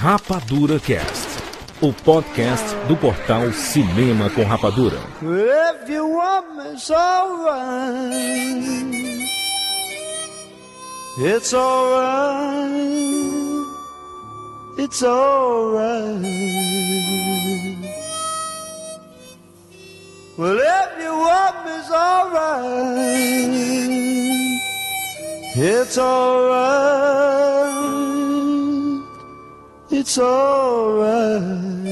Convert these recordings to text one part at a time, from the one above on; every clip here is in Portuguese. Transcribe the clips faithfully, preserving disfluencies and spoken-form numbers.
Rapadura Cast, o podcast do portal Cinema com Rapadura. If you want me, it's alright. It's alright. It's alright. Well, if you want me, it's alright. It's alright. It's alright.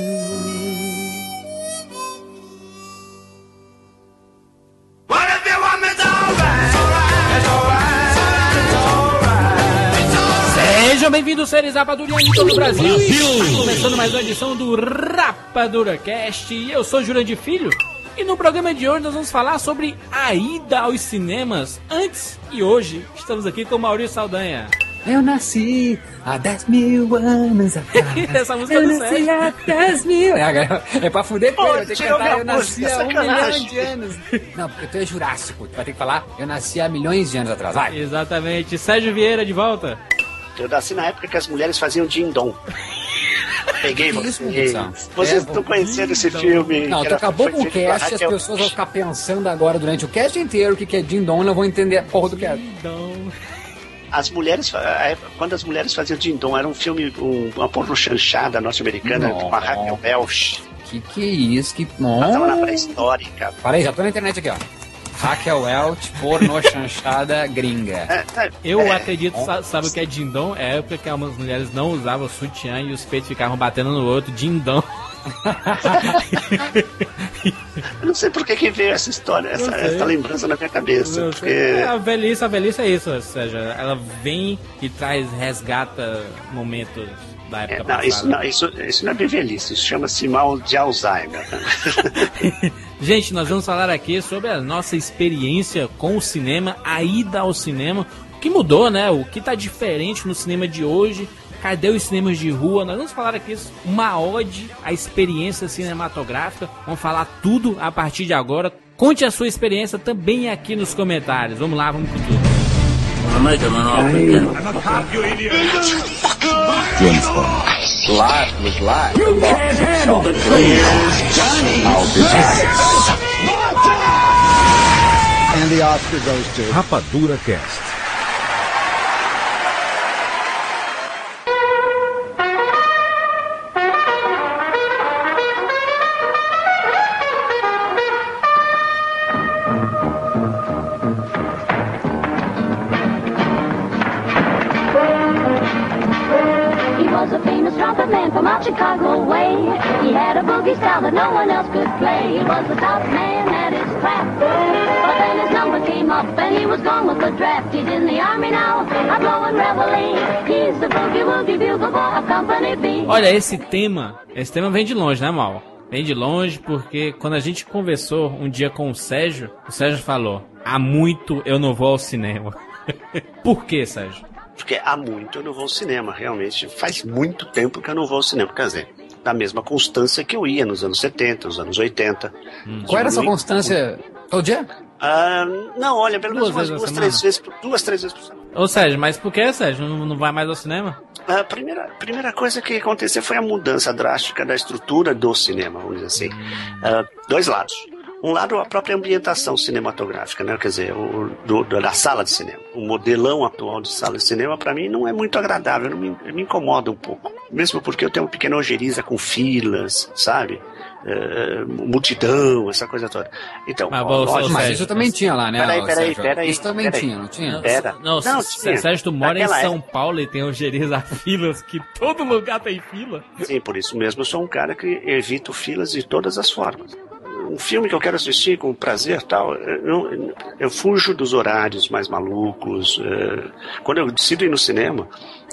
What if you want me, it's alright. It's alright. It's alright. It's alright. It's alright. Sejam bem-vindos, seres rapadurianos de todo o Brasil. Brasil. Começando mais uma edição do Rapadura Cast. E eu sou Jurandir Filho. E no programa de hoje nós vamos falar sobre a ida aos cinemas antes e hoje. Estamos aqui com Maurício Saldanha. Eu nasci há dez mil anos atrás. Essa música eu do nasci Sérgio. há dez mil. É, é pra fuder com ele, vai ter que tirou cantar. minha Eu nasci música, há um sacanagem. milhão de anos. Não, porque tu é jurássico. Tu vai ter que falar, eu nasci há milhões de anos atrás. Vai. Exatamente. Sérgio Vieira de volta. Eu nasci na época que as mulheres faziam din-dom. Peguei Que isso, vocês. Produção? Vocês É, estão conhecendo esse filme? Não, que tu era- acabou foi com o feito pela cast, as Raquel- pessoas vão ficar pensando agora durante o cast inteiro o que que é din-dom e não vão entender a porra do cast. Então, As mulheres, a época- quando as mulheres faziam din-dom, era um filme, um- uma porno chanchada norte-americana Não. com a Raquel Welch. Que que é isso? Que... Ela tava na Não. pré-histórica. Para aí, já tô na internet aqui, ó. Raquel Welch, porno chanchada gringa. É, é, eu é, acredito, sa- sabe o que é dindom? É a época que algumas mulheres não usavam sutiã e os peitos ficavam batendo no outro. Dindom. Eu não sei por que que veio essa história, essa, Não sei. essa lembrança na minha cabeça. Não Porque sei. É, a velhice, a velhice é isso, ou seja, ela vem e traz, resgata momentos da época É, não, passada. isso, não, isso, isso não é bem velhice, isso chama-se mal de Alzheimer. Gente, nós vamos falar aqui sobre a nossa experiência com o cinema, a ida ao cinema, o que mudou, né? O que tá diferente no cinema de hoje, cadê os cinemas de rua? Nós vamos falar aqui uma ode à experiência cinematográfica, vamos falar tudo a partir de agora. Conte a sua experiência também aqui nos comentários. Vamos lá, vamos com tudo. Rapadura Cast. He was a famous trumpet man from out Chicago way. He had a boogie style that no one else could play. He was the top man at his craft. But then his number came up and he was gone with the draft. He's in the army now, a blowing reveille. He's the boogie woogie bugle boy of Company B. Olha, esse tema, esse tema vem de longe, né, Mal? Vem de longe porque quando a gente conversou um dia com o Sérgio, o Sérgio falou, há muito eu não vou ao cinema. Por que, Sérgio? Porque há muito eu não vou ao cinema, realmente. Faz muito tempo que eu não vou ao cinema. Quer dizer, da mesma constância que eu ia nos anos setenta, nos anos oitenta. Qual era a sua Diminui- constância? Todo dia? Ah, não, olha, pelo menos Duas umas vezes duas, na três semana? vezes, por- duas, três vezes por semana. Ô, Sérgio, mas por que, Sérgio? Não, não vai mais ao cinema? A primeira, primeira coisa que aconteceu foi a mudança drástica da estrutura do cinema, vamos dizer assim. Ah, dois lados. Um lado, a própria ambientação cinematográfica, né? Quer dizer, o, do, do- da sala de cinema. O modelão atual de sala de cinema, para mim, não é muito agradável, não me, me incomoda um pouco. Mesmo porque eu tenho uma pequena ojeriza com filas, sabe? Eh, multidão, essa coisa toda. Então, Mas, ó, ô, lógico, Mas Sérgio, isso também tinha lá, né? Peraí, ó, peraí, Sérgio? peraí, Isso também peraí. tinha, não tinha? Era. Não, Não, S- tinha. Sérgio, tu mora em Naquela São época. Paulo e tem ojeriza a filas, que todo lugar tem fila. Sim, por isso mesmo eu sou um cara que evito filas de todas as formas. Um filme que eu quero assistir com prazer tal, eu, não- eu fujo dos horários mais malucos. eh, Quando eu decido ir no cinema,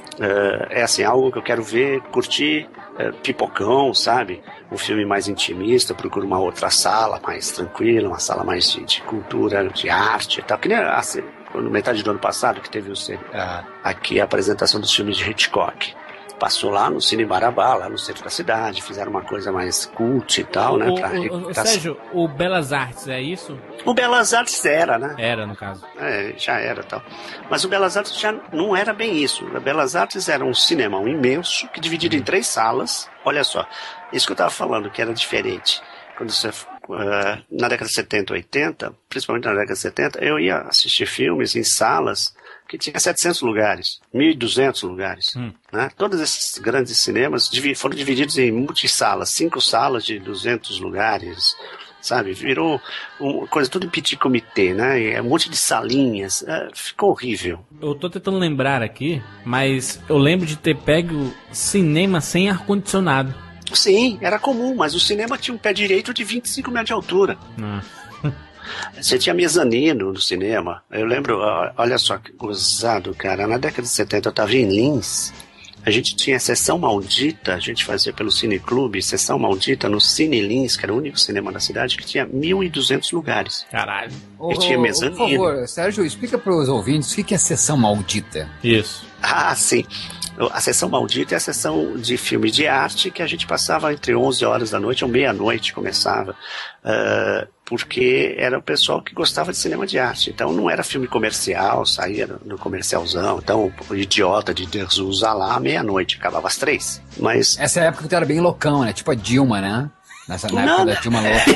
eh, é assim, algo que eu quero ver, curtir, eh, pipocão, sabe? Um filme mais intimista, procuro uma outra sala mais tranquila, uma sala mais de, de cultura, de arte e tal. Que nem assim, no metade do ano passado que teve o, ce- a- aqui a apresentação dos filmes de Hitchcock. passou lá no Cine Marabá, lá no centro da cidade, fizeram uma coisa mais cult e tal, né? O, pra o, o, Sérgio, o Belas Artes é isso? O Belas Artes era, né? Era, no caso. É, já era tal. Mas o Belas Artes já não era bem isso. O Belas Artes era um cinemão imenso, que dividido em três salas. Olha só, isso que eu estava falando, que era diferente. Quando você, uh, na década de setenta, oitenta, principalmente na década de setenta, eu ia assistir filmes em salas que tinha setecentos lugares, mil e duzentos lugares. Hum. Né? Todos esses grandes cinemas divi- foram divididos em multissalas, cinco salas de duzentos lugares, sabe? Virou uma coisa tudo em petit comité, né? Um monte de salinhas, é, ficou horrível. Eu tô tentando lembrar aqui, mas eu lembro de ter pego cinema sem ar-condicionado. Sim, era comum, mas o cinema tinha um pé direito de vinte e cinco metros de altura. Ah. Você tinha mezanino no cinema. Eu lembro, olha só que gozado, cara. Na década de setenta eu tava em Lins. A gente tinha sessão maldita, a gente fazia pelo Cineclube, sessão maldita no Cine Lins, que era o único cinema da cidade, que tinha mil e duzentos lugares. Caralho. E tinha mezanino. Por favor, Sérgio, explica para os ouvintes o que é sessão maldita. Isso. Ah, sim. A sessão maldita é a sessão de filme de arte que a gente passava entre onze horas da noite ou meia-noite, começava. Uh, porque era o pessoal que gostava de cinema de arte. Então não era filme comercial, saía no comercialzão. Então o Idiota de Derzusa lá, meia-noite, acabava às três. Mas... Essa é a época que tu era bem loucão, né? Tipo a Dilma, né? Nessa, na não, época da Dilma louca.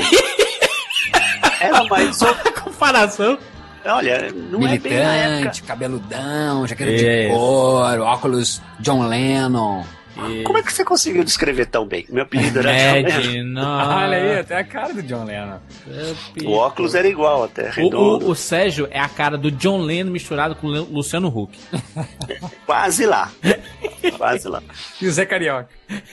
Era mais... comparação. Olha, não é bem na época. Militante, cabeludão, jaqueta É. de couro, óculos John Lennon. Como é que você conseguiu descrever tão bem? Meu apelido era John Mad, Lennon. não. Olha aí, até a cara do John Lennon. O óculos era igual até, O, redondo. o, o Sérgio é a cara do John Lennon misturado com o Lu- Luciano Huck. Quase lá. Quase lá. E o Zé Carioca.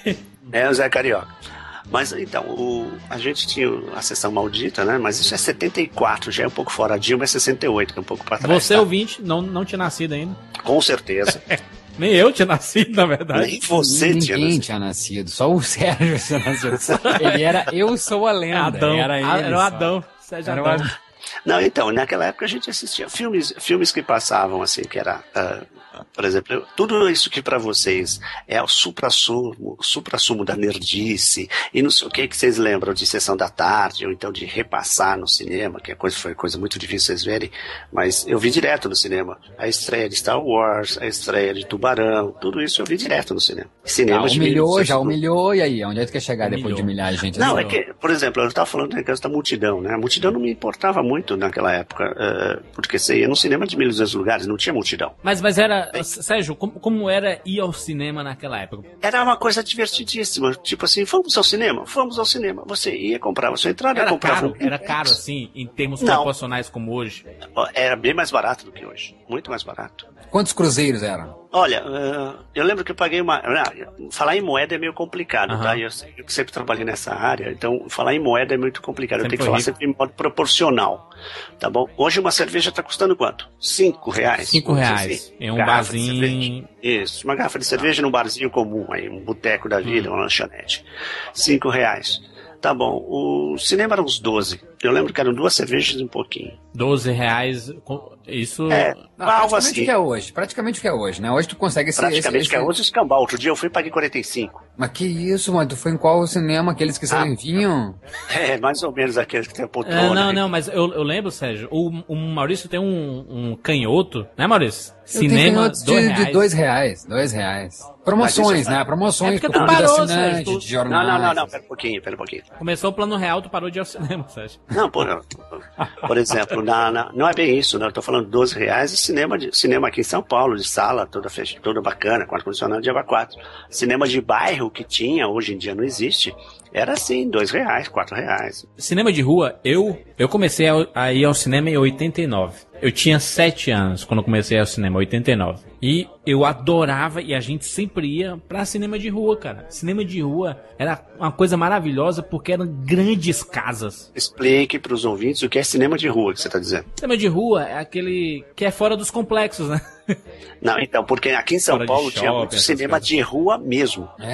É o Zé Carioca. Mas então, o, a gente tinha a sessão maldita, né? Mas isso é setenta e quatro, já é um pouco fora. A Dilma é sessenta e oito, que é um pouco pra trás. Você, tá? ouvinte, não, não tinha nascido ainda. Com certeza. Nem eu tinha nascido, na verdade. Nem você Ninguém tinha tinha nascido. nascido. Só o Sérgio tinha nascido. Ele era Eu Sou a Lenda. Adão. Era, ele Ah, era o só. Adão. Sérgio Era o Adão. Adão. Não, então, naquela época a gente assistia filmes, filmes que passavam assim, que era, uh, por exemplo, tudo isso que pra vocês é o supra-sumo, supra-sumo da nerdice, e não sei o que que vocês lembram de Sessão da Tarde, ou então de repassar no cinema, que é coisa, foi coisa muito difícil vocês verem, mas eu vi direto no cinema. A estreia de Star Wars, a estreia de Tubarão, tudo isso eu vi direto no cinema. Cinema Já de humilhou, mil e novecentos. já humilhou, e aí? Onde é que tu quer chegar depois Humilhou. de humilhar a gente? Não, assim? é que, por exemplo, eu estava falando da questão da multidão, né? A multidão não me importava muito naquela época, uh, porque você ia no cinema de mil e duzentos lugares, não tinha multidão. Mas, mas era... Sérgio, como, como era ir ao cinema naquela época? Era uma coisa divertidíssima, tipo assim, vamos ao cinema, vamos ao cinema. Você ia, comprava sua entrada, Era comprava caro? um Era caro, assim, em termos Não. proporcionais como hoje? Era bem mais barato do que hoje, muito mais barato. Quantos cruzeiros eram? Olha, uh, eu lembro que eu paguei uma... Uh, falar em moeda é meio complicado, Aham. tá? Eu, sei- eu sempre trabalhei nessa área, então falar em moeda é muito complicado. Sempre eu tenho que foi falar rico. sempre em modo proporcional, tá bom? Hoje uma cerveja tá custando quanto? Cinco reais. Cinco vamos dizer reais. assim. Em um Garrafa de barzinho... cerveja. Isso, uma garrafa de cerveja num barzinho comum aí, um boteco da vida, Hum. uma lanchonete. Cinco reais. Tá bom, o cinema era uns doze. Eu lembro que eram duas cervejas e um pouquinho. doze reais, com- isso... É, Não, algo praticamente assim. o que é hoje. Praticamente o que é hoje, né? Hoje tu consegue esse... Praticamente esse, que é esse... hoje escambau. Outro dia eu fui e paguei quarenta e cinco. Mas que isso, mano? Tu foi em qual cinema? Aqueles que servem Ah. vinho? É, mais ou menos aqueles que tem a poltrona. É, não, né? não, mas eu, eu lembro, Sérgio, o, o Maurício tem um, um canhoto, né, Maurício? Eu tenho Cinema, canhotos dois de, reais. de dois reais. Dois reais. Promoções, Mas isso é- né? Promoções É porque pro tu clube de parou, assinante, Sérgio, tu- de Não, jornais. não, não, não, pera um pouquinho, pera um pouquinho. Começou o plano real, tu parou de ir ao cinema, Sérgio. Não, por, por exemplo, na, na- não é bem isso, né? Eu tô falando doze reais e cinema, de, cinema aqui em São Paulo, de sala, toda, fech- toda bacana, com ar-condicionado de aba quatro. Cinema de bairro que tinha, hoje em dia não existe, era assim, dois reais, quatro reais. Cinema de rua, eu eu comecei a, a ir ao cinema em oitenta e nove. Eu tinha sete anos quando eu comecei ao cinema, oitenta e nove. E eu adorava, e a gente sempre ia pra cinema de rua, cara. Cinema de rua era uma coisa maravilhosa porque eram grandes casas. Explique pros ouvintes o que é cinema de rua que você tá dizendo. Cinema de rua é aquele que é fora dos complexos, né? Não, então, porque aqui em São Fora de Paulo tinha shopping, muito essas cinema coisas. de rua mesmo. É.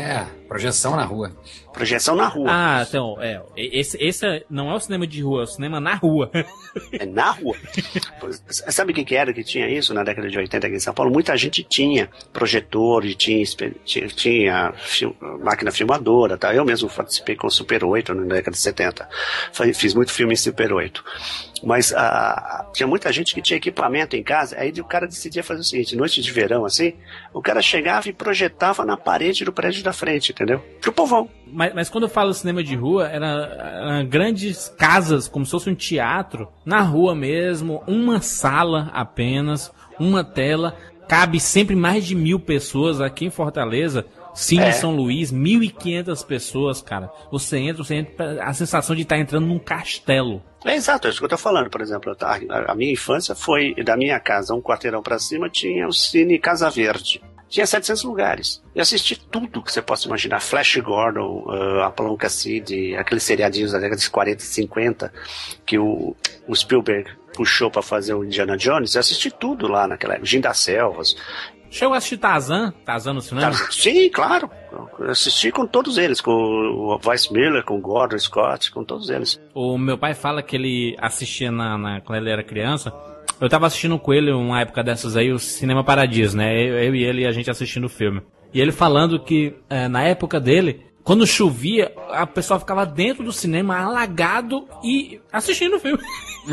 Projeção na rua. Projeção na rua. Ah, então, é. Esse, esse não é o cinema de rua, é o cinema na rua. É na rua. Sabe o que, que era que tinha isso na década de oitenta aqui em São Paulo? Muita gente tinha projetor e tinha, tinha, tinha fil, máquina filmadora. Tá? Eu mesmo participei com o Super oito na década de setenta. Fiz muito filme em Super oito. Mas ah, tinha muita gente que tinha equipamento em casa. Aí o cara decidia fazer o seguinte: noite de verão, assim, o cara chegava e projetava na parede do prédio da frente, entendeu? Pro povão. Mas, mas quando eu falo cinema de rua, eram era grandes casas, como se fosse um teatro, na rua mesmo, uma sala apenas, uma tela, cabe sempre mais de mil pessoas aqui em Fortaleza. Cine É. São Luís, mil e quinhentas pessoas, cara. Você entra, você entra, a sensação de estar entrando num castelo. É exato, é isso que eu tô falando. Por exemplo, a, a minha infância foi, da minha casa, um quarteirão pra cima, tinha o Cine Casa Verde. Tinha setecentos lugares. Eu assisti tudo que você possa imaginar. Flash Gordon, uh, Apollon Cassidy, aqueles seriadinhos da década de quarenta e cinquenta que o, o Spielberg puxou pra fazer o Indiana Jones. Eu assisti tudo lá naquela época. Jim das Selvas. Chegou a assistir Tarzan? Tarzan no cinema? Sim, claro. Eu assisti com todos eles. Com o Weiss Miller, com o Gordon Scott, com todos eles. O meu pai fala que ele assistia na, na, quando ele era criança. Eu tava assistindo com ele uma época dessas aí, o Cinema Paradiso, né? Eu, eu e ele, a gente assistindo o filme. E ele falando que, é, na época dele, quando chovia, a pessoa ficava dentro do cinema, alagado e assistindo o filme.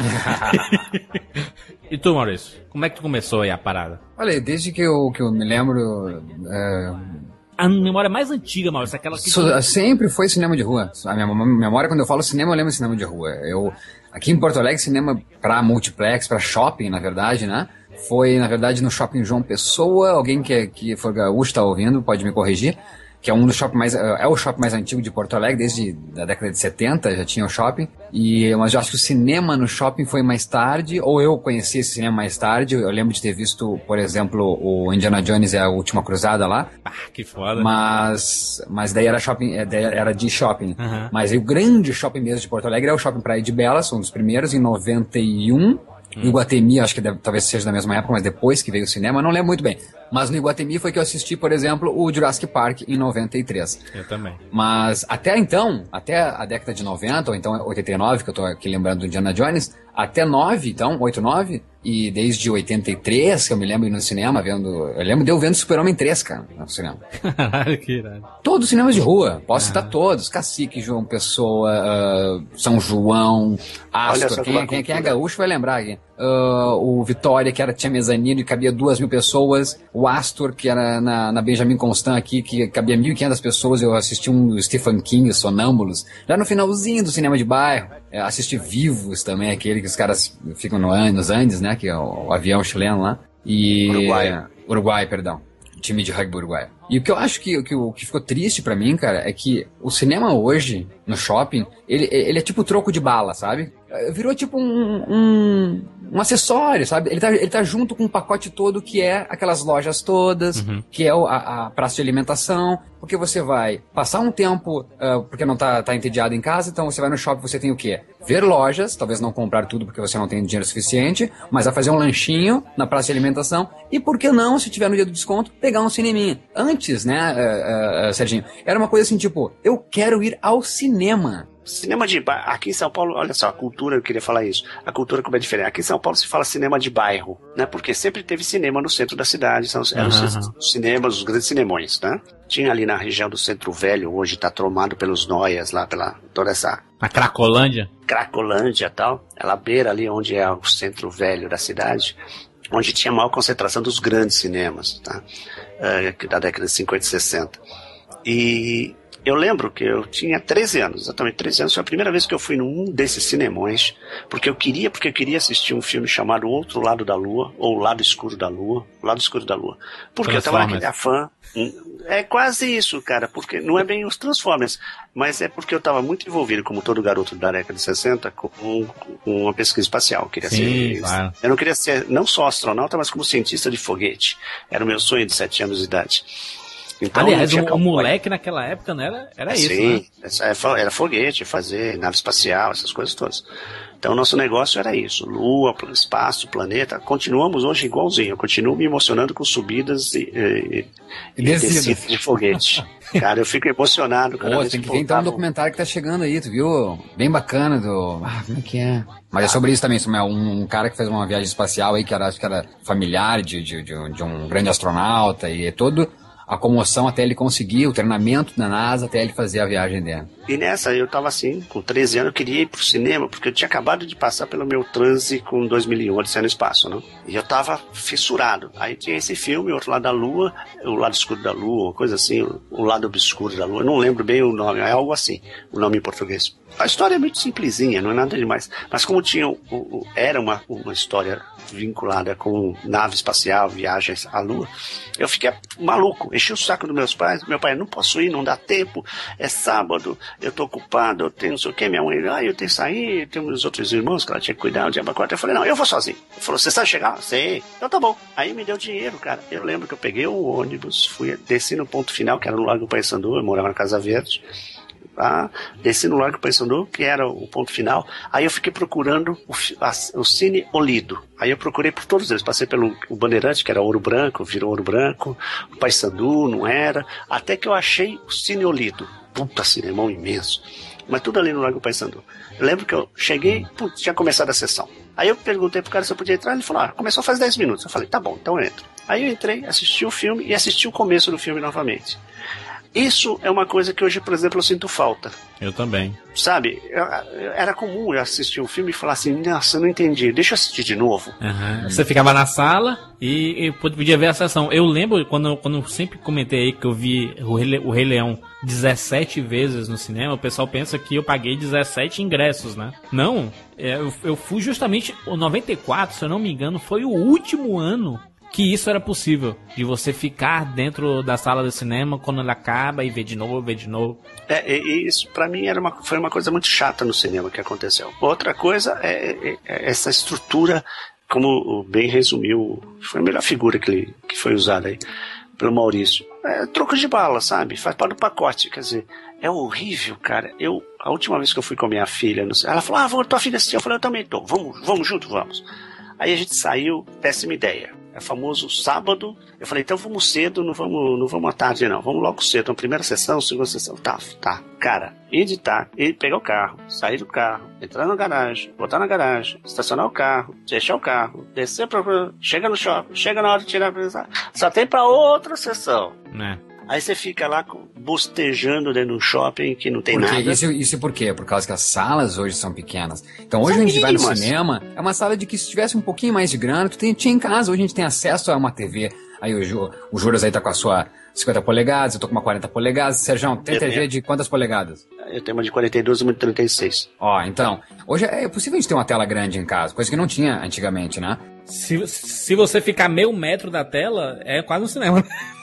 E tu, Maurício? Como é que tu começou aí a parada? Olha, desde que eu, que eu me lembro... É... A memória mais antiga, Maurício, aquela que... So, sempre foi cinema de rua. A minha memória, quando eu falo cinema, eu lembro de cinema de rua. Eu, aqui em Porto Alegre, cinema pra multiplex, pra shopping, na verdade, né? Foi, na verdade, no Shopping João Pessoa. Alguém que, que for gaúcho tá ouvindo, pode me corrigir. Que é um dos shopping mais, é o shopping mais antigo de Porto Alegre, desde a década de setenta já tinha o shopping, e, mas eu acho que o cinema no shopping foi mais tarde, ou eu conheci esse cinema mais tarde. Eu lembro de ter visto, por exemplo, o Indiana Jones e a Última Cruzada lá. Ah, que foda. Mas, mas daí era shopping, era de shopping. Uhum. Mas aí o grande shopping mesmo de Porto Alegre é o Shopping Praia de Belas, um dos primeiros, em noventa e um. Hum. Iguatemi, acho que deve, talvez seja da mesma época, mas depois que veio o cinema, eu não lembro muito bem. Mas no Iguatemi foi que eu assisti, por exemplo, o Jurassic Park em noventa e três. Eu também. Mas até então, até a década de noventa, ou então oitenta e nove, que eu tô aqui lembrando do Indiana Jones, até nove, então, oito, nove, e desde oitenta e três, que eu me lembro no cinema, vendo... Eu lembro de eu vendo Super-Homem três, cara, no cinema. Caralho, que irado. Todos os cinemas de rua, posso citar todos. Cacique, João Pessoa, uh, São João, Astor, quem, quem, quem é gaúcho vai lembrar aqui. Uh, o Vitória, que era, tinha mezanino e cabia duas mil pessoas. O Astor, que era na, na Benjamin Constant aqui, que cabia mil e quinhentas pessoas. Eu assisti um do Stephen King, Sonâmbulos. Já no finalzinho do cinema de bairro. É, assisti Vivos também, aquele que os caras ficam no, nos Andes, né? Que é o, o avião chileno lá. E, Uruguai. Uh, Uruguai, perdão. Time de rugby uruguaio. E o que eu acho que, que, o que ficou triste pra mim, cara, é que o cinema hoje, no shopping, ele, ele é tipo troco de bala, sabe? Virou tipo um, um, um acessório, sabe? Ele tá, ele tá junto com um pacote todo que é aquelas lojas todas, uhum. que é a, a praça de alimentação, porque você vai passar um tempo, uh, porque não tá, tá entediado em casa, então você vai no shopping, você tem o quê? Ver lojas, talvez não comprar tudo porque você não tem dinheiro suficiente, mas vai fazer um lanchinho na praça de alimentação, e por que não, se tiver no dia do desconto, pegar um cineminha. Antes, né, uh, uh, Serginho, era uma coisa assim, tipo, eu quero ir ao cinema. Cinema de bairro. Aqui em São Paulo, olha só, a cultura, eu queria falar isso. A cultura como é diferente. Aqui em São Paulo se fala cinema de bairro, né? Porque sempre teve cinema no centro da cidade. São, eram uhum. os cinemas, os grandes cinemões, né? Tinha ali na região do Centro Velho, hoje tá tomado pelos noias lá, pela toda essa... A Cracolândia? Cracolândia e tal. Ela beira ali onde é o Centro Velho da cidade, onde tinha a maior concentração dos grandes cinemas, tá? Uh, da década de cinquenta e sessenta. E... eu lembro que eu tinha treze anos, exatamente treze anos, foi a primeira vez que eu fui num desses cinemões, porque eu queria, porque eu queria assistir um filme chamado O Outro Lado da Lua, ou O Lado Escuro da Lua, O Lado Escuro da Lua. Porque eu tava naquele afã, é quase isso, cara, porque não é bem os Transformers, mas é porque eu tava muito envolvido, como todo garoto da década de sessenta, com, com uma pesquisa espacial. Eu queria Sim, ser, claro. Eu não queria ser não só astronauta, mas como cientista de foguete. Era o meu sonho de sete anos de idade. Então, aliás, o, o moleque naquela época não era, era é, isso, sim, né? Era foguete, fazer nave espacial, essas coisas todas. Então, nosso negócio era isso, lua, espaço, planeta, continuamos hoje igualzinho, eu continuo me emocionando com subidas e, e, E e descidas. descidas de foguete. Cara, eu fico emocionado cada Pô, vez tem que que ver então um voltava. documentário que tá chegando aí, tu viu? Bem bacana do... Ah, como é que é? Mas é sobre isso também, sobre um, um cara que fez uma viagem espacial aí, que era, acho que era familiar de, de, de, um, de um grande astronauta, e é todo a comoção até ele conseguir, o treinamento da NASA até ele fazer a viagem dele. E nessa, eu tava assim, com treze anos, eu queria ir pro cinema, porque eu tinha acabado de passar pelo meu transe com dois mil e um, Odisseia no Espaço, né? E eu tava fissurado. Aí tinha esse filme, Outro Lado da Lua, O Lado Escuro da Lua, coisa assim, O Lado Obscuro da Lua. Eu não lembro bem o nome, é algo assim, o nome em português. A história é muito simplesinha, não é nada demais. Mas como tinha, o, o, era uma, uma história vinculada com nave espacial, viagens à Lua, eu fiquei maluco, enchi o saco dos meus pais. Meu pai, não posso ir, não dá tempo, é sábado, eu tô ocupado, eu tenho não sei o que, minha mãe, ah, eu tenho que sair, eu tenho meus outros irmãos que ela tinha que cuidar, o diabo quatro. Eu falei, não, eu vou sozinho. Ele falou, você sabe chegar? Sei. Então tá bom. Aí me deu dinheiro, cara. Eu lembro que eu peguei o ônibus, fui, desci no ponto final, que era no Largo do Paissandu, eu morava na Casa Verde. Ah, desci no Largo do Paissandu, que era o ponto final. Aí eu fiquei procurando o, a, o Cine Olido. Aí eu procurei por todos eles. Passei pelo o Bandeirante, que era Ouro Branco, virou Ouro Branco. O Paissandu, não era. Até que eu achei o Cine Olido. Puta, cinemão imenso. Mas tudo ali no Largo do Paissandu. Eu lembro que eu cheguei, putz, tinha começado a sessão. Aí eu perguntei pro cara se eu podia entrar. Ele falou, ah, começou faz dez minutos. Eu falei, tá bom, então eu entro. Aí eu entrei, assisti o filme e assisti o começo do filme novamente. Isso é uma coisa que hoje, por exemplo, eu sinto falta. Eu também. Sabe, eu, eu, era comum eu assistir um filme e falar assim, nossa, eu não entendi, deixa eu assistir de novo. Uhum. Você ficava na sala e, e podia ver a sessão. Eu lembro, quando, quando eu sempre comentei aí que eu vi o Rei, o Rei Leão dezessete vezes no cinema, o pessoal pensa que eu paguei dezessete ingressos, né? Não, é, eu, eu fui justamente, o noventa e quatro, se eu não me engano, foi o último ano que isso era possível, de você ficar dentro da sala do cinema quando ele acaba e ver de novo, ver de novo. É, e isso pra mim era uma, foi uma coisa muito chata no cinema que aconteceu. Outra coisa é, é, é essa estrutura, como o Ben resumiu, foi a melhor figura que, ele, que foi usada aí pelo Maurício. É troco de bala, sabe? Faz parte do pacote, quer dizer, é horrível, cara. Eu, a última vez que eu fui com a minha filha, ela falou, ah, vou, tua filha assistir. Eu falei, eu também tô, vamos, vamos junto, vamos. Aí a gente saiu, péssima ideia. É famoso sábado. Eu falei, então vamos cedo, não vamos, não vamos à tarde, não. Vamos logo cedo. Então, primeira sessão, segunda sessão. Tá, tá. Cara, editar, ir pegar o carro, sair do carro, entrar na garagem, botar na garagem, estacionar o carro, deixar o carro, descer pra. Chega no shopping, chega na hora de tirar. Só tem pra outra sessão. Né? Aí você fica lá bostejando dentro de um shopping que não tem Porque nada. Isso, isso por quê? Por causa que as salas hoje são pequenas. Então hoje São a gente vai no mínimas. cinema, é uma sala de que se tivesse um pouquinho mais de grana, tu tem- tinha em casa. Hoje a gente tem acesso a uma T V. Aí o, Ju- o Juras aí tá com a sua cinquenta polegadas, eu tô com uma quarenta polegadas. Sérgio, tem Eu T V tenho. de quantas polegadas? Eu tenho uma de quarenta e dois e uma de trinta e seis. Ó, então, hoje é possível a gente ter uma tela grande em casa, coisa que não tinha antigamente, né? Se, se você ficar meio metro da tela, é quase um cinema.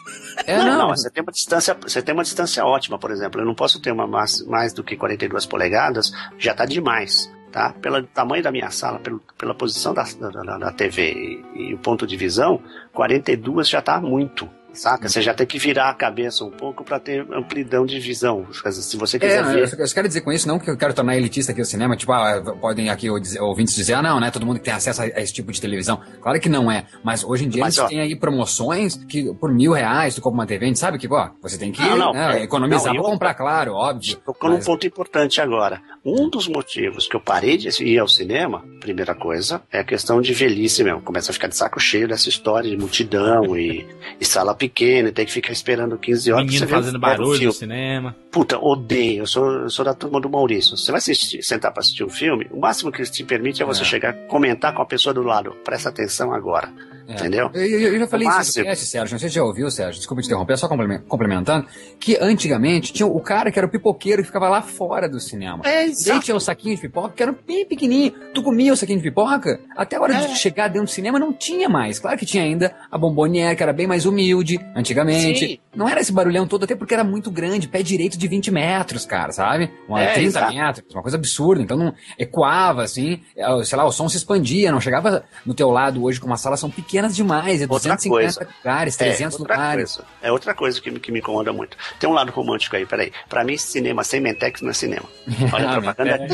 É, não, não. não, você tem uma distância, você tem uma distância ótima, por exemplo. Eu não posso ter uma mais, mais do que quarenta e duas polegadas, já tá demais, tá? Pelo tamanho da minha sala, pelo, pela posição da, da, da T V e, e o ponto de visão, quarenta e duas já tá muito. Saca? Você já tem que virar a cabeça um pouco para ter amplidão de visão. Se você É, quiser eu, ver. eu quero dizer com isso não que eu quero tornar elitista aqui o cinema, tipo, ah, podem aqui ouvintes dizer, ah, não, né, todo mundo tem acesso a, a esse tipo de televisão. Claro que não é, mas hoje em dia Mas, a gente ó, tem aí promoções que por mil reais tu compra uma T V, a gente sabe que, ó, você tem que Não, não, né, é, economizar não, pra eu- comprar, claro, óbvio. Tocou num mas- ponto importante agora. Um dos motivos que eu parei de ir ao cinema, primeira coisa, é a questão de velhice mesmo. Começa a ficar de saco cheio dessa história de multidão e, e sala pequena, e tem que ficar esperando quinze horas pra Menino você ver fazendo um barulho no filme. cinema. Puta, odeio. Eu sou, eu sou da turma do Maurício. Você vai assistir, sentar pra assistir um filme, o máximo que ele te permite é você É. chegar, comentar com a pessoa do lado. Presta atenção agora. É. Entendeu? Eu, eu- eu já falei O isso no máximo. podcast, Sérgio, não sei se já ouviu, Sérgio, desculpa te interromper, só complemen- complementando, que antigamente tinha o cara que era o pipoqueiro que ficava lá fora do cinema. É, E daí tinha o saquinho de pipoca, que era bem pequenininho. Tu comia o saquinho de pipoca, até a hora É. de chegar dentro do cinema não tinha mais. Claro que tinha ainda a bomboniere, que era bem mais humilde, antigamente. Sim. Não era esse barulhão todo, até porque era muito grande, pé direito de vinte metros, cara, sabe? Uma É, trinta exato. metros, uma coisa absurda. Então não ecoava, assim, é, sei lá, o som se expandia, não chegava no teu lado hoje, como as salas são pequenas demais, é Outra duzentos e cinquenta coisa. lugares, trezentos é, outra lugares. Coisa. É outra coisa que, me- que me incomoda muito. Tem um lado romântico aí, peraí. Pra mim, cinema sem Mentex não é cinema. Olha a propaganda.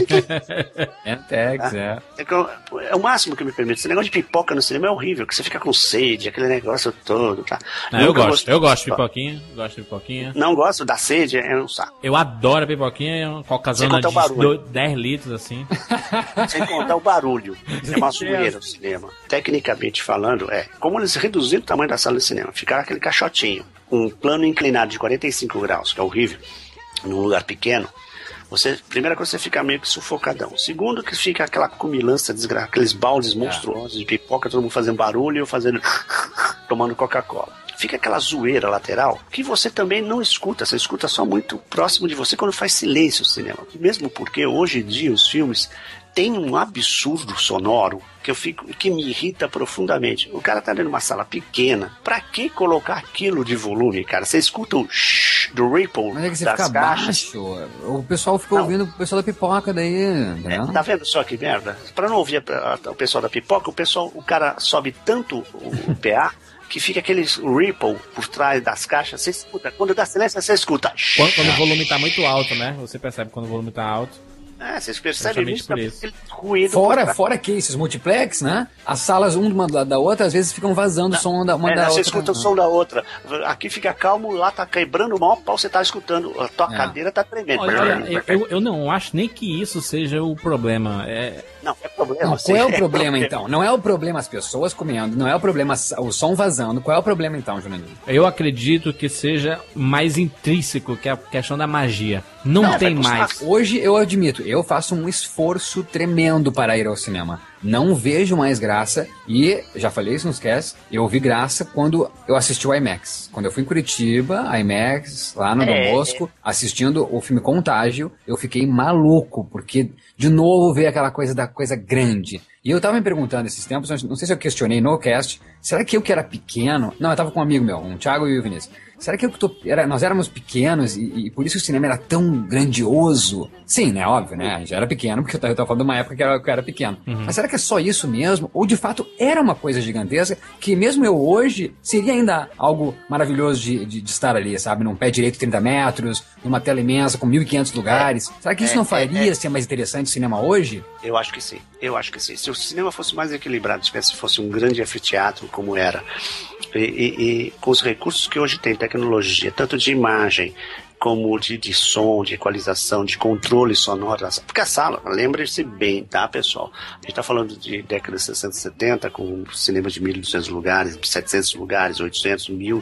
Mentex, é. É, que eu- é o máximo que eu me permito. Esse negócio de pipoca no cinema é horrível, que você fica com sede, aquele negócio todo, tá? Não, eu Nunca gosto, gostei. eu gosto de pipoquinha, gosto de pipoquinha. Não gosto da sede, é um saco. Eu adoro a pipoquinha, uma cocazona Sem contar o de barulho. do- dez litros, assim. Sem contar o barulho. É uma zoeira o cinema. Tecnicamente falando, é. Como eles reduziram o tamanho da sala de cinema, ficar aquele caixotinho, um plano inclinado de quarenta e cinco graus, que é horrível, num lugar pequeno, você, primeira coisa, você fica meio que sufocadão. Segundo, que fica aquela cumilança desgraçada, aqueles baldes monstruosos de pipoca, todo mundo fazendo barulho e eu fazendo tomando Coca-Cola. Fica aquela zoeira lateral que você também não escuta, você escuta só muito próximo de você quando faz silêncio o cinema. Mesmo porque hoje em dia os filmes têm um absurdo sonoro que eu fico, que me irrita profundamente. O cara tá dentro de uma sala pequena, pra que colocar aquilo de volume, cara? Você escuta o shhh do ripple Mas é que você das fica caixas. baixo. O pessoal ficou Não. ouvindo o pessoal da pipoca daí, entendeu? É, tá vendo só que merda? Pra não ouvir a- a- o pessoal da pipoca, o pessoal, o cara sobe tanto o P A que fica aquele ripple por trás das caixas. Você escuta, quando dá silêncio, você escuta. Quando, quando o volume tá muito alto, né? Você percebe quando o volume tá alto. É, vocês percebem Justamente isso, por tá? isso. Aquele ruído. Fora, por trás. fora que esses multiplex, né? As salas uma do lado da outra, às vezes ficam vazando o som da, uma É, da né, você outra. escuta o som da outra. Aqui fica calmo, lá tá quebrando o maior pau, você tá escutando. A tua É. cadeira tá tremendo. Olha, olha, eu, eu, eu não acho nem que isso seja o problema. É, Não, é problema. Não, sim, qual é o é problema então? Não é o problema as pessoas comendo, não é o problema o som vazando. Qual é o problema então, Jurandir? eu acredito que seja mais intrínseco que a questão da magia. Não É, tem vai custar- mais. Hoje eu admito, eu faço um esforço tremendo para ir ao cinema. Não vejo mais graça e, já falei isso nos casts, eu vi graça quando eu assisti o IMAX. Quando eu fui em Curitiba, IMAX, lá no Dom É. Bosco, assistindo o filme Contágio, eu fiquei maluco, porque de novo veio aquela coisa da coisa grande. E eu tava me perguntando esses tempos, não sei se eu questionei no cast, será que eu que era pequeno... Não, eu tava com um amigo meu, um Thiago e o Vinícius. Será que eu que tô, era, nós éramos pequenos e, e por isso o cinema era tão grandioso? Sim, né? Óbvio, né? A gente era pequeno, porque eu tava, eu tava falando de uma época que eu, que eu era pequeno. Mas será que é só isso mesmo? Ou de fato era uma coisa gigantesca que mesmo eu hoje seria ainda algo maravilhoso de, de, de estar ali, sabe? Num pé direito trinta metros, numa tela imensa com mil e quinhentos lugares. Será que isso É, não é, faria é. ser mais interessante o cinema hoje? Eu acho que sim, eu acho que sim. Se o cinema fosse mais equilibrado, se fosse um grande anfiteatro como era, e, e- e com os recursos que hoje tem, tecnologia, tanto de imagem como de, de som, de equalização, de controle sonoro, porque a sala, lembre-se bem, tá, pessoal? A gente tá falando de década de sessenta e setenta, com cinemas de mil e duzentos lugares, setecentos lugares, oitocentos, mil,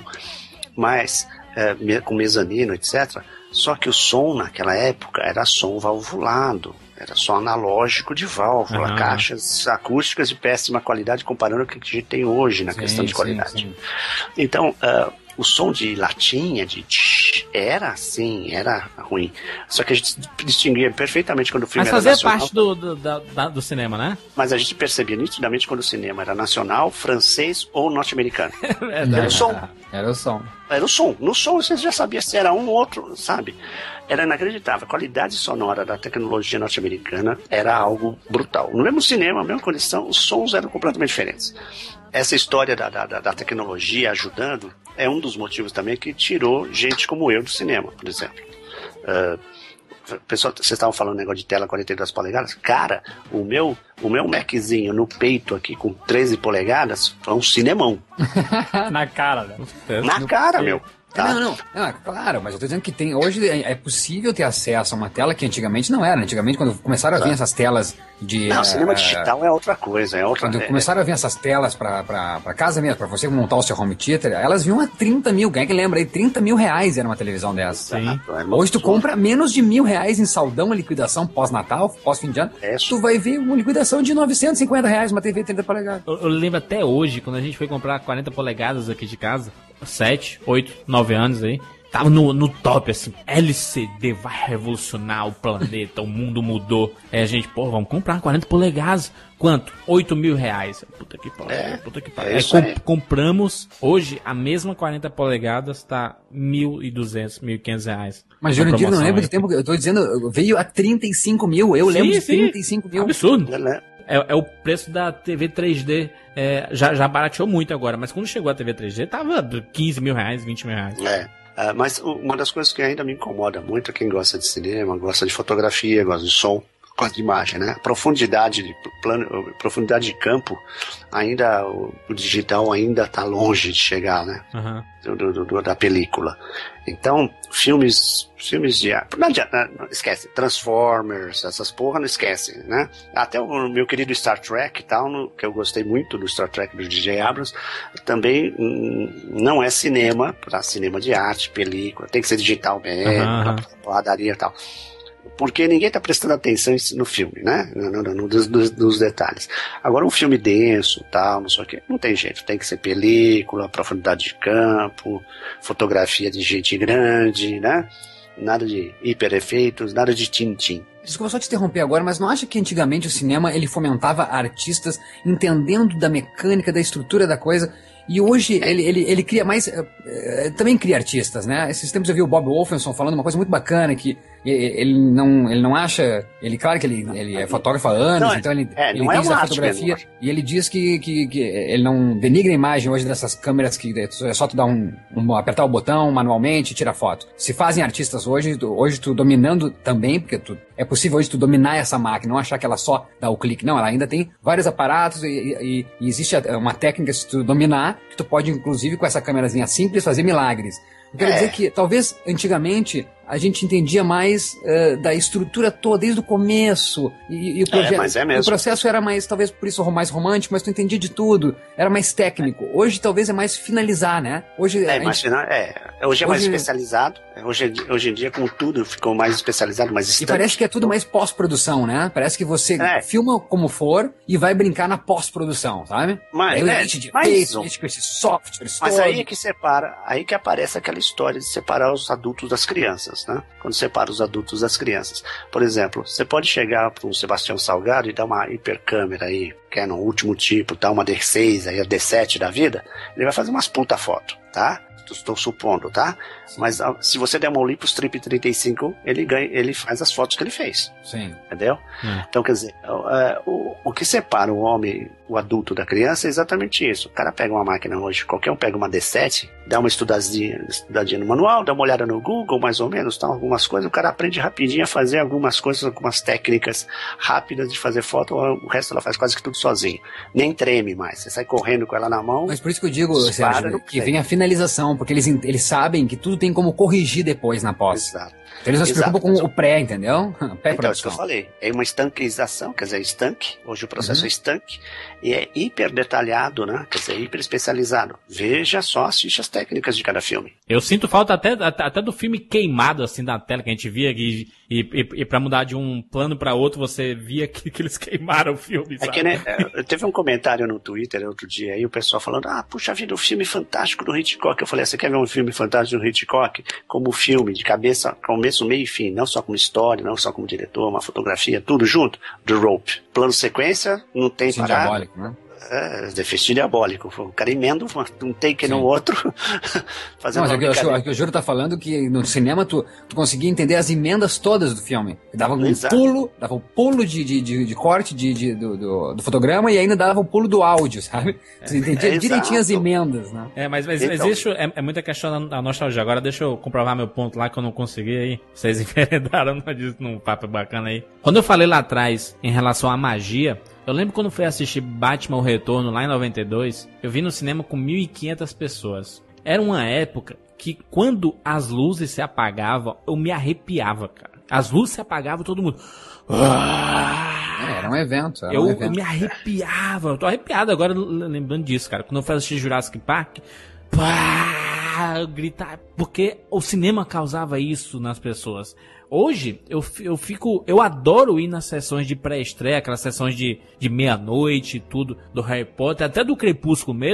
mas é, me- com mezanino, etcétera. Só que o som naquela época era som valvulado, era som analógico de válvula, Aham. caixas acústicas de péssima qualidade comparando com o que a gente tem hoje na Sim, questão de sim, qualidade. sim. Então, ah, o som de latinha, de tch, era assim, era ruim. Só que a gente distinguia perfeitamente quando o filme Mas era fazia nacional. parte do, do, da- da- do cinema, né? Mas a gente percebia nitidamente quando o cinema era nacional, francês ou norte-americano. Era o som. Era o som. Era o som. No som você já sabia se era um ou outro, sabe? Era inacreditável. A qualidade sonora da tecnologia norte-americana era algo brutal. No mesmo cinema, na mesma condição, os sons eram completamente diferentes. Essa história da, da, da tecnologia ajudando é um dos motivos também que tirou gente como eu do cinema, por exemplo. Uh, pessoal, vocês estavam falando negócio de tela quarenta e duas polegadas. Cara, o meu, o meu Maczinho no peito aqui com treze polegadas é um cinemão. Na cara, né? Na cara, meu. Tá? Não, não, não, claro, mas eu tô dizendo que tem, hoje é é possível ter acesso a uma tela que antigamente não era. Antigamente, quando começaram a vir essas telas de... Não, eh, cinema digital é outra coisa, é outra Quando é- começaram a vir essas telas pra, pra, pra casa mesmo, pra você montar o seu home theater, elas vinham a trinta mil, quem é que lembra aí? trinta mil reais era uma televisão dessa. Sim. é Hoje tu absurdo. compra menos de mil reais em saldão, liquidação pós-natal, pós-fim de ano, É. tu vai ver uma liquidação de novecentos e cinquenta reais uma T V trinta polegadas. Eu, eu lembro até hoje, quando a gente foi comprar quarenta polegadas aqui de casa, sete, oito, nove anos aí, tava no, no top, assim, L C D vai revolucionar o planeta, o mundo mudou. Aí a gente, pô, vamos comprar quarenta polegadas. Quanto? oito mil reais. Puta que pariu, É, puta que é pariu. Aí isso com- aí. compramos, hoje, a mesma quarenta polegadas tá mil e duzentos, mil e quinhentos reais. Mas Com Jurandir, não promoção lembro aí. do tempo, eu tô dizendo, veio a trinta e cinco mil, eu Sim, lembro de sim. trinta e cinco mil. Absurdo. Né? É, é o preço da T V três D. É, já, já barateou muito agora, mas quando chegou a T V três D, tava quinze mil reais, vinte mil reais. É. Ah, mas o- uma das coisas que ainda me incomoda muito é quem gosta de cinema, gosta de fotografia, gosta de som, gosta de imagem, né? Profundidade de plano, profundidade de campo, ainda o, o digital ainda está longe de chegar, né? Aham. Do, do- do- da película. Então, filmes, filmes de ar- não adianta, não, esquece, Transformers, essas porra não esquece, né? Até o meu querido Star Trek e tal, no- que eu gostei muito do Star Trek do D J Abrams, também hum, não é cinema, para cinema de arte, película, tem que ser digital mesmo, Aham. pra porradaria e tal. Porque ninguém está prestando atenção no filme, né? No, no, no, nos, nos- nos detalhes. Agora, um filme denso, tal, não sei o quê, não tem jeito. Tem que ser película, profundidade de campo, fotografia de gente grande, né? Nada de hiper efeitos, nada de tintim. Desculpa só te interromper agora, mas não acha que antigamente o cinema ele fomentava artistas entendendo da mecânica, da estrutura da coisa? E hoje ele, ele, ele cria mais. eh, eh, também cria artistas, né? Esses tempos eu vi o Bob Wolfenson falando uma coisa muito bacana, que e- ele não, ele não acha. Ele, claro que ele, ele é fotógrafo há anos, Não, é- então ele, é, ele não é entende uma da arte fotografia. mesmo, E ele diz que, que, que ele não denigra a imagem hoje dessas câmeras que é só tu dar um, um- apertar o botão manualmente e tirar foto. Se fazem artistas hoje, tu- hoje tu dominando também, porque tu, é possível hoje tu dominar essa máquina, não achar que ela só dá o clique. Não, ela ainda tem vários aparatos e, e- e existe a- uma técnica, se tu dominar, que tu pode, inclusive, com essa câmerazinha simples, fazer milagres. Eu quero É. dizer que, talvez, antigamente, a gente entendia mais eh, da estrutura toda, desde o começo. E, e o, proje- mas é mesmo. o processo era mais, talvez por isso, mais romântico, mas tu entendia de tudo. Era mais técnico. Hoje, talvez, é mais finalizar, né? Hoje, a É, gente- imagina, é, hoje é mais Hoje- especializado. Hoje, hoje em dia, com tudo, ficou mais especializado, mais E estanque. parece que é tudo mais pós-produção, né? Parece que você É. filma como for e vai brincar na pós-produção, sabe? Mas, Aí o é, edit de mas efeitos, um- edit com esses softwares Mas todos. aí é que separa, aí que aparece aquela história de separar os adultos das crianças, né? Quando separa os adultos das crianças. Por exemplo, você pode chegar para um Sebastião Salgado e dar uma hipercâmera aí, que é no último tipo, tá, uma D seis, aí a D sete da vida, ele vai fazer umas puta foto, tá? Estou supondo, tá? Mas ah, se você der uma Olympus Trip trinta e cinco, ele ganha, ele faz as fotos que ele fez. Sim. Entendeu? É. Então, quer dizer, é, o, o que separa o homem, o adulto da criança é exatamente isso. O cara pega uma máquina hoje, qualquer um pega uma D sete, dá uma estudadinha, estudadinha no manual, dá uma olhada no Google, mais ou menos, tá, algumas coisas, o cara aprende rapidinho a fazer algumas coisas, algumas técnicas rápidas de fazer foto, o resto ela faz quase que tudo sozinho. Nem treme mais, você sai correndo com ela na mão. Mas por isso que eu digo, Dispara Sérgio, no que pé. vem a finalização, porque eles, en- eles sabem que tudo tem como corrigir depois na pós. Exato. Então eles não se Exato. preocupam com o pré, entendeu? Então, é isso que eu Pré-produção. falei. É uma estanquização, quer dizer, estanque. Hoje o processo Uhum. é estanque. E é hiper detalhado, né? Quer dizer, hiper especializado. Veja só as fichas técnicas de cada filme. Eu sinto falta até, até, até do filme queimado, assim, da tela que a gente via e, e, e, e pra mudar de um plano pra outro, você via que, que eles queimaram o filme, É sabe? que, né, é, teve um comentário no Twitter outro dia aí, o pessoal falando, ah, puxa vida, o filme fantástico do Hitchcock. Eu falei, você quer ver um filme fantástico do Hitchcock? Como filme, de cabeça, começo, meio e fim, não só como história, não só como diretor, uma fotografia, tudo junto. The Rope. Plano sequência, não tem Sim, parada. diabólico, né? É, defeito diabólico. O cara emenda um take Sim. no outro, fazendo Não, mas uma é que eu acho brincadeira. que o Júlio tá falando que no cinema tu, tu conseguia entender as emendas todas do filme. Dava um Exato. pulo, dava o pulo de, de, de, de corte de, de- do, do, do fotograma e ainda dava o pulo do áudio, sabe? Tu entendia É, direitinho as exato. emendas, né? É, mas, mas Então. existe, é, é muita questão da nostalgia. Agora deixa eu comprovar meu ponto lá que eu não consegui aí. Vocês enveredaram num- num papo bacana aí. Quando eu falei lá atrás em relação à magia, eu lembro quando fui assistir Batman o Retorno lá em noventa e dois, eu vi no cinema com mil e quinhentas pessoas. Era uma época que quando as luzes se apagavam, eu me arrepiava, cara. As luzes se apagavam, todo mundo... É, era um evento. Era Eu, um eu evento. me arrepiava, eu tô arrepiado agora l- lembrando disso, cara. Quando eu fui assistir Jurassic Park, pá, eu gritar, porque o cinema causava isso nas pessoas. Hoje, eu, fi- eu fico, eu adoro ir nas sessões de pré-estreia, aquelas sessões de, de meia-noite e tudo, do Harry Potter, até do Crepúsculo mesmo,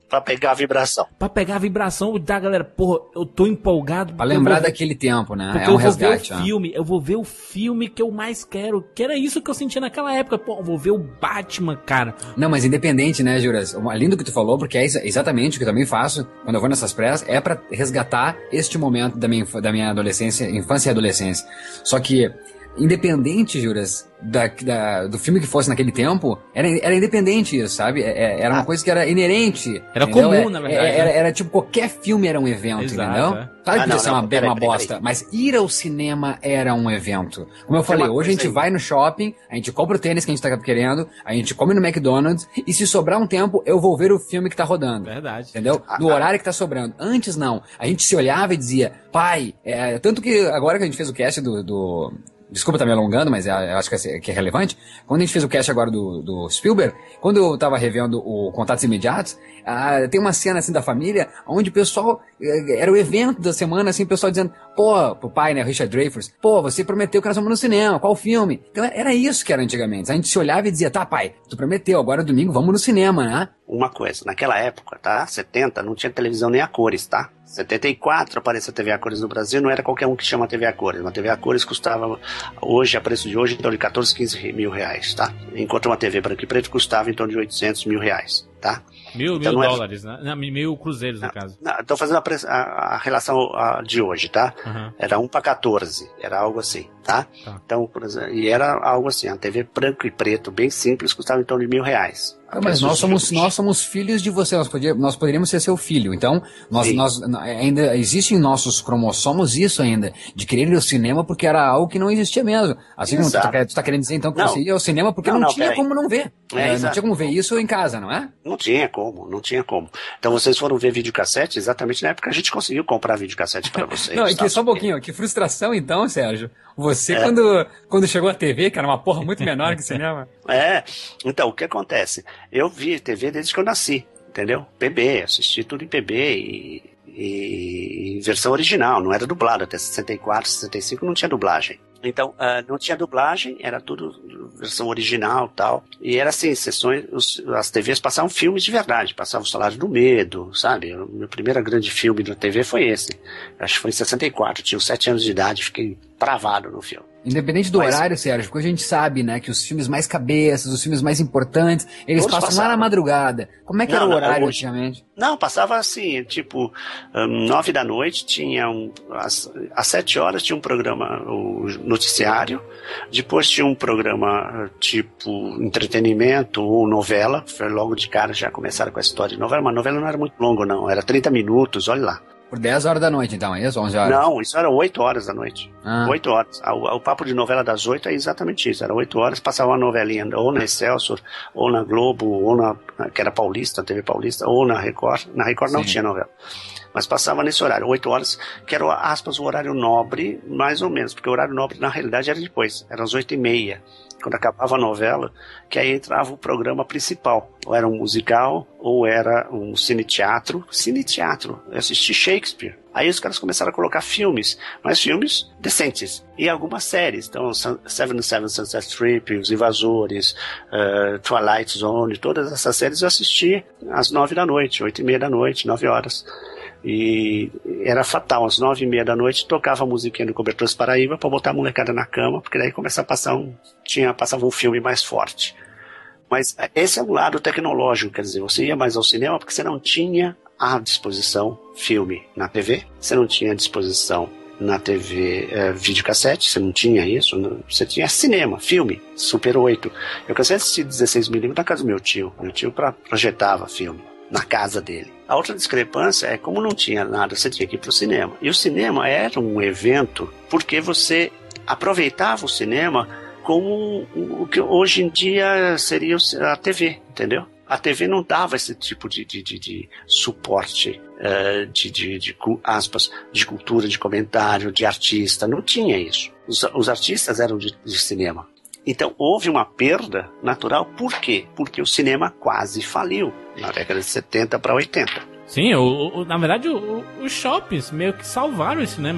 Pra pegar a vibração. Pra pegar a vibração da galera. Porra, eu tô empolgado. Pra lembrar daquele tempo, né? Porque É um eu vou resgate. ver o né? filme, eu vou ver o filme que eu mais quero. Que era isso que eu sentia naquela época. Pô, eu vou ver o Batman, cara. Não, mas independente, né, Juras? Lindo o que tu falou, porque é exa- exatamente o que eu também faço quando eu vou nessas praias, é pra resgatar este momento da minha, inf- da minha adolescência, infância e adolescência. Só que, independente, Juras, da, da- do filme que fosse naquele tempo, era, era independente isso, sabe? É- é- Era uma coisa que era inerente. Era entendeu? comum, É- na verdade, é- Era, né? era tipo, qualquer filme era um evento, Exato, entendeu? é. Claro que Ah, podia não, ser não, uma, peraí, uma peraí, bosta, peraí. mas ir ao cinema era um evento. Como eu falei, uma hoje a gente coisa aí. vai no shopping, a gente compra o tênis que a gente tá querendo, a gente come no McDonald's, e se sobrar um tempo, eu vou ver o filme que tá rodando. Verdade. Entendeu? No horário que tá sobrando. Antes não. A gente se olhava e dizia, pai, é, tanto que agora que a gente fez o cast do... do- desculpa estar me alongando, mas é- eu acho que é, que é relevante. Quando a gente fez o cast agora do, do Spielberg, quando eu tava revendo o Contatos Imediatos, ah, tem uma cena assim da família, onde o pessoal, eh, era o evento da semana, assim, o pessoal dizendo, pô, pro pai, né, o Richard Dreyfuss, pô, você prometeu que nós vamos no cinema, qual filme? Então era isso que era antigamente. A gente se olhava e dizia, tá, pai, tu prometeu, agora domingo vamos no cinema, né? Uma coisa, naquela época, tá? setenta, não tinha televisão nem a cores, tá? setenta e quatro apareceu a T V a cores no Brasil, não era qualquer um que chama T V a cores. Uma T V a cores custava, hoje, a preço de hoje, em torno de catorze, quinze mil reais, tá? Enquanto uma T V branco e preto custava em torno de oitocentos mil reais, tá? Mil, Então mil não é- dólares, né? Não, mil cruzeiros, no caso. Estou fazendo a, pre- a- a relação a, de hoje, tá? Aham. Era um para catorze, era algo assim, tá? Tá. Então, por exemplo, e era algo assim, a T V branco e preto, bem simples, custava em torno de mil reais. Ah, mas nós somos, nós somos filhos de você, nós, podia, nós poderíamos ser seu filho. Então, nós, Sim. nós ainda existe em nossos cromossomos isso ainda, de querer ir ao cinema porque era algo que não existia mesmo. Assim como tu Exato. tá, tu tá querendo dizer então que Não. você ia ao cinema porque Não, não, não, tinha peraí. como não ver. É, É, não exato. tinha como ver isso em casa, não é? Não tinha como, não tinha como. Então vocês foram ver videocassete exatamente na época que a gente conseguiu comprar videocassete para vocês. Não, e tá? que só um pouquinho, que frustração então, Sérgio. Você É. quando, quando chegou a T V, que era uma porra muito menor que cinema. É, então o que acontece? Eu vi T V desde que eu nasci, entendeu? P B, assisti tudo em P B e, e em versão original, não era dublado. Até sessenta e quatro, sessenta e cinco não tinha dublagem. Então, ah, não tinha dublagem, era tudo versão original e tal. E era assim, sessões, os- as T Vs passavam filmes de verdade, passavam o Salário do Medo, sabe? O meu primeiro grande filme da T V foi esse. Acho que foi em sessenta e quatro, tinha sete anos de idade, fiquei travado no filme. Independente do Mas- horário, Sérgio, porque a gente sabe, né, que os filmes mais cabeças, os filmes mais importantes, eles Todos passam lá passavam. na madrugada. Como é que Não, era o não, horário hoje- antigamente? Não, passava assim, tipo, hum, nove da noite tinha um, às, às sete horas tinha um programa, o noticiário, depois tinha um programa tipo entretenimento ou novela, foi logo de cara já começaram com a história de novela, mas a novela não era muito longa não, era trinta minutos, olha lá. Por dez horas da noite, então, é isso? onze horas? Não, isso era oito horas da noite. Ah. oito horas. O, o papo de novela das oito é exatamente isso. Era oito horas, passava uma novelinha ou na Excelsior, ou na Globo, ou na, que era Paulista, T V Paulista, ou na Record. Na Record não Sim. tinha novela. Mas passava nesse horário, oito horas, que era, aspas, o horário nobre, mais ou menos, porque o horário nobre na realidade era depois, era às oito e meia. Quando acabava a novela, que aí entrava o programa principal. Ou era um musical, ou era um cine-teatro. Cine-teatro, eu assisti Shakespeare. Aí os caras começaram a colocar filmes, mas filmes decentes. E algumas séries. Então, Sun- Seven Seven Sunset Strip, Os Invasores, uh, Twilight Zone, todas essas séries eu assisti às nove da noite, oito e meia da noite, nove horas. E era fatal, às nove e meia da noite tocava a musiquinha do Cobertores Paraíba pra botar a molecada na cama, porque daí começava a passar um, tinha, passava um filme mais forte. Mas esse é o lado tecnológico, quer dizer, você ia mais ao cinema porque você não tinha à disposição filme na T V, você não tinha à disposição na T V eh, videocassete, você não tinha isso, não, você tinha cinema, filme, Super oito. Eu cansei de assistir dezesseis milímetros na casa do meu tio, meu tio pra, projetava filme na casa dele. A outra discrepância é como não tinha nada, você tinha que ir pro cinema. E o cinema era um evento porque você aproveitava o cinema como o que hoje em dia seria a T V, entendeu? A T V não dava esse tipo de, de, de, de suporte, uh, de, de, de, aspas, de cultura, de comentário, de artista. Não tinha isso. Os, os artistas eram de, de cinema. Então houve uma perda natural. Por quê? Porque o cinema quase faliu na década de setenta para oitenta. Sim, o, o- na verdade o- o- os shoppings meio que salvaram os cinemas, né?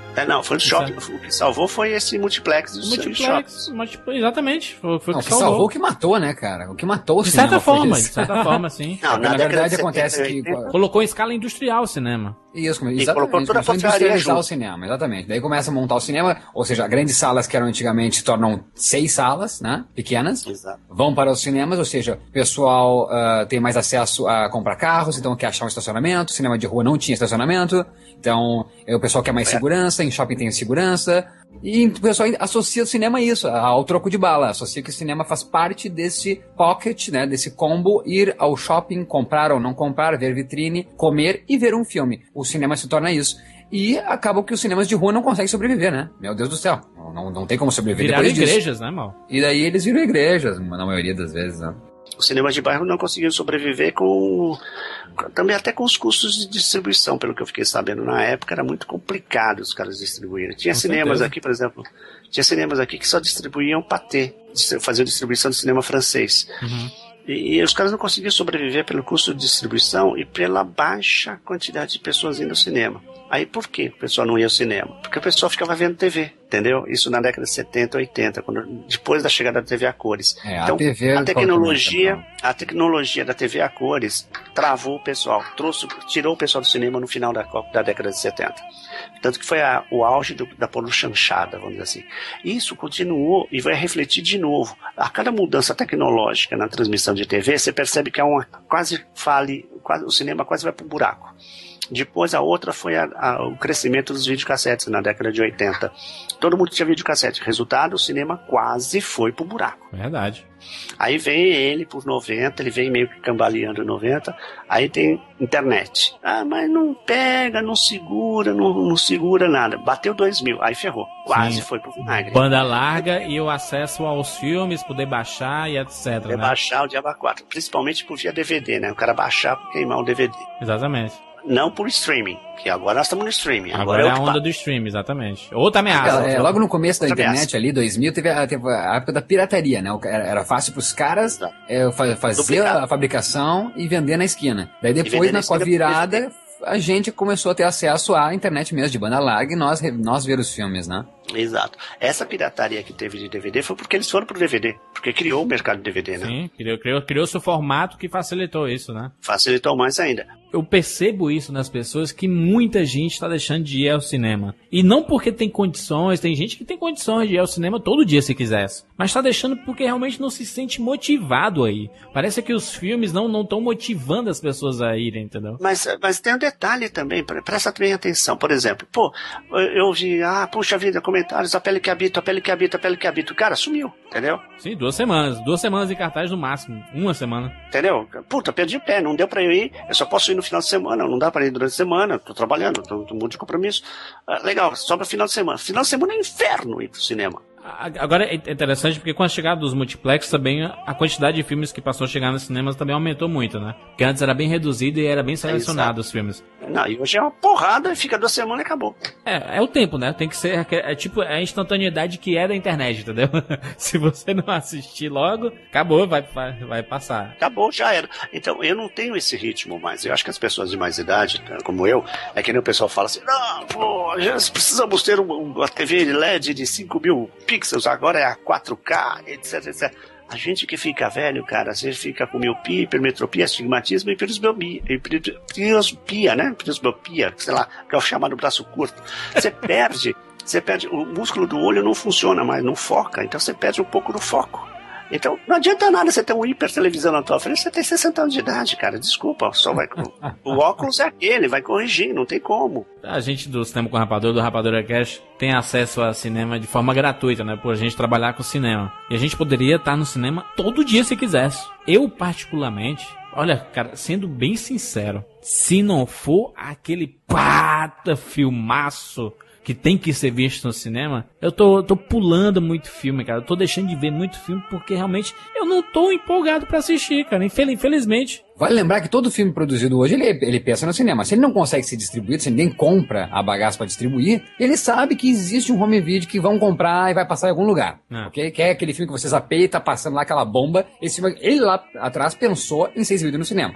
É, não, foi no shopping. O que salvou foi esse multiplex dos Multiplex, multiplex, exatamente. Foi, foi Não, o o que que salvou salvou. o que matou, né, cara? O que matou o De cinema certa foi forma, de isso. certa forma, sim. Não, Na década verdade, de acontece setenta, que... oitenta, Colocou em escala industrial o cinema. Isso, colocou exatamente. toda a Começou a papelaria industrializar junto. o cinema, exatamente. Daí começa a montar o cinema, ou seja, grandes salas que eram antigamente se tornam seis salas, né? Pequenas. Exato. Vão para os cinemas, ou seja, o pessoal ah, tem mais acesso a comprar carros, então quer achar um estacionamento. Cinema de rua não tinha estacionamento, então eh, o pessoal quer mais É. segurança, em shopping tem segurança. E o pessoal associa o cinema a isso, ao troco de bala. Associa que o cinema faz parte desse pocket, né, desse combo, ir ao shopping, comprar ou não comprar, ver vitrine, comer e ver um filme. O cinema se torna isso. E acaba que os cinemas de rua não conseguem sobreviver, né? Meu Deus do céu. Não, não, não tem como sobreviver Viraram depois disso. igrejas, né, mal? E daí eles viram igrejas, na maioria das vezes, né? Os cinemas de bairro não conseguiram sobreviver com... Também até com os custos de distribuição, pelo que eu fiquei sabendo na época, era muito complicado os caras distribuírem. Tinha Com cinemas certeza. aqui, por exemplo, tinha cinemas aqui que só distribuíam patê, faziam distribuição de cinema francês. Uhum. E, e os caras não conseguiam sobreviver pelo custo de distribuição e pela baixa quantidade de pessoas indo ao cinema. Aí por que o pessoal não ia ao cinema? Porque o pessoal ficava vendo T V, entendeu? Isso na década de setenta, oitenta, quando, depois da chegada da T V a cores. É, a então, T V a tecnologia, qualquer a tecnologia da T V a cores travou o pessoal, trouxe, tirou o pessoal do cinema no final da, da década de setenta. Tanto que foi a, o auge do, da pornochanchada, vamos dizer assim. Isso continuou e vai refletir de novo. A cada mudança tecnológica na transmissão de T V, você percebe que é uma quase fale, quase, o cinema quase vai pro buraco. Depois a outra foi a, a, o crescimento dos videocassetes na década de oitenta. Todo mundo tinha videocassete. Resultado, o cinema quase foi pro buraco. Verdade. Aí vem ele por noventa, ele vem meio que cambaleando em noventa, aí tem internet. Ah, mas não pega, não segura, não, não segura nada. Bateu dois mil, aí ferrou. Quase Sim. foi pro vinagre. Banda larga e o acesso aos filmes, poder baixar e etc, Poder né? baixar o Diaba quatro, principalmente por via D V D, né? O cara baixar por queimar o D V D. Exatamente. Não por streaming, que agora nós estamos no streaming. Agora, Agora, é a o que onda pa- do stream, exatamente. Outra ameaça. É, logo no começo da Outra internet, ameaça. ali, dois mil, teve a, teve a época da pirataria, né? O ca- Era, era fácil pros caras Exato. é, fa- fazer Duplicado. a fabricação e vender na esquina. Daí vender depois, na na, com a esquina por virada, a gente começou a ter acesso à internet mesmo, de banda larga, e nós, re- nós ver os filmes, né? Exato. Essa pirataria que teve de D V D foi porque eles foram pro D V D. Porque criou o mercado de D V D, né? Sim, criou, criou, criou-se o formato que facilitou isso, né? Facilitou mais ainda. Eu percebo isso nas pessoas, que muita gente está deixando de ir ao cinema. E não porque tem condições, tem gente que tem condições de ir ao cinema todo dia se quisesse. Mas está deixando porque realmente não se sente motivado a ir. Parece que os filmes não estão motivando as pessoas a irem, entendeu? Mas, mas tem um detalhe também, pre- presta bem atenção. Por exemplo, pô, eu vi, ah, puxa vida, comentários, a pele que habita, a pele que habita, a pele que habita. O cara sumiu, entendeu? Sim, duas semanas. Duas semanas em cartaz no máximo. Uma semana. Entendeu? Puta, perdi o pé, não deu pra eu ir, eu só posso ir no final de semana, não dá pra ir durante a semana, tô trabalhando, tô, tô muito de compromisso. Ah, legal, sobra final de semana. Final de semana é inferno ir pro cinema. A- Agora é interessante porque com a chegada dos multiplex também a quantidade de filmes que passou a chegar nos cinemas também aumentou muito, né? Porque antes era bem reduzido e era bem selecionado os filmes. Não, e hoje é uma porrada, fica duas semanas e acabou. É, é o tempo, né? Tem que ser. É, é tipo a instantaneidade que é da internet, entendeu? Se você não assistir logo, acabou, vai, vai, vai passar. Acabou, já era. Então, eu não tenho esse ritmo mais. Eu acho que as pessoas de mais idade, como eu, é que nem o pessoal fala assim, não, pô, já precisamos ter um- uma T V L E D de cinco mil pixels, agora é a quatro K, etc, etcétera. A gente que fica velho, cara, você fica com miopia, hipermetropia, astigmatismo e presbiopia, e pre- presbiopia, né? Presbiopia, sei lá, que é o chamado braço curto. Você perde, você perde, o músculo do olho não funciona mais, não foca, então você perde um pouco do foco. Então, não adianta nada você ter um hiper televisão na tua frente, você tem sessenta anos de idade, cara, desculpa, só vai, o óculos é aquele, vai corrigir, não tem como. A gente do Cinema com Rapadura, do Rapadura Cash, tem acesso a cinema de forma gratuita, né? Por a gente trabalhar com cinema. E a gente poderia estar no cinema todo dia se quisesse. Eu, particularmente, olha, cara, sendo bem sincero, se não for aquele pata filmaço que tem que ser visto no cinema, eu tô, tô pulando muito filme, cara. Eu tô deixando de ver muito filme porque realmente eu não tô empolgado pra assistir, cara. Infel- Infelizmente. Vale lembrar que todo filme produzido hoje, ele, ele pensa no cinema. Se ele não consegue ser distribuído, se ninguém compra a bagaça para distribuir, ele sabe que existe um home video que vão comprar e vai passar em algum lugar. É. Ok? Que é aquele filme que você zapeia e tá passando lá aquela bomba. Esse filme, ele lá atrás pensou em ser exibido no cinema.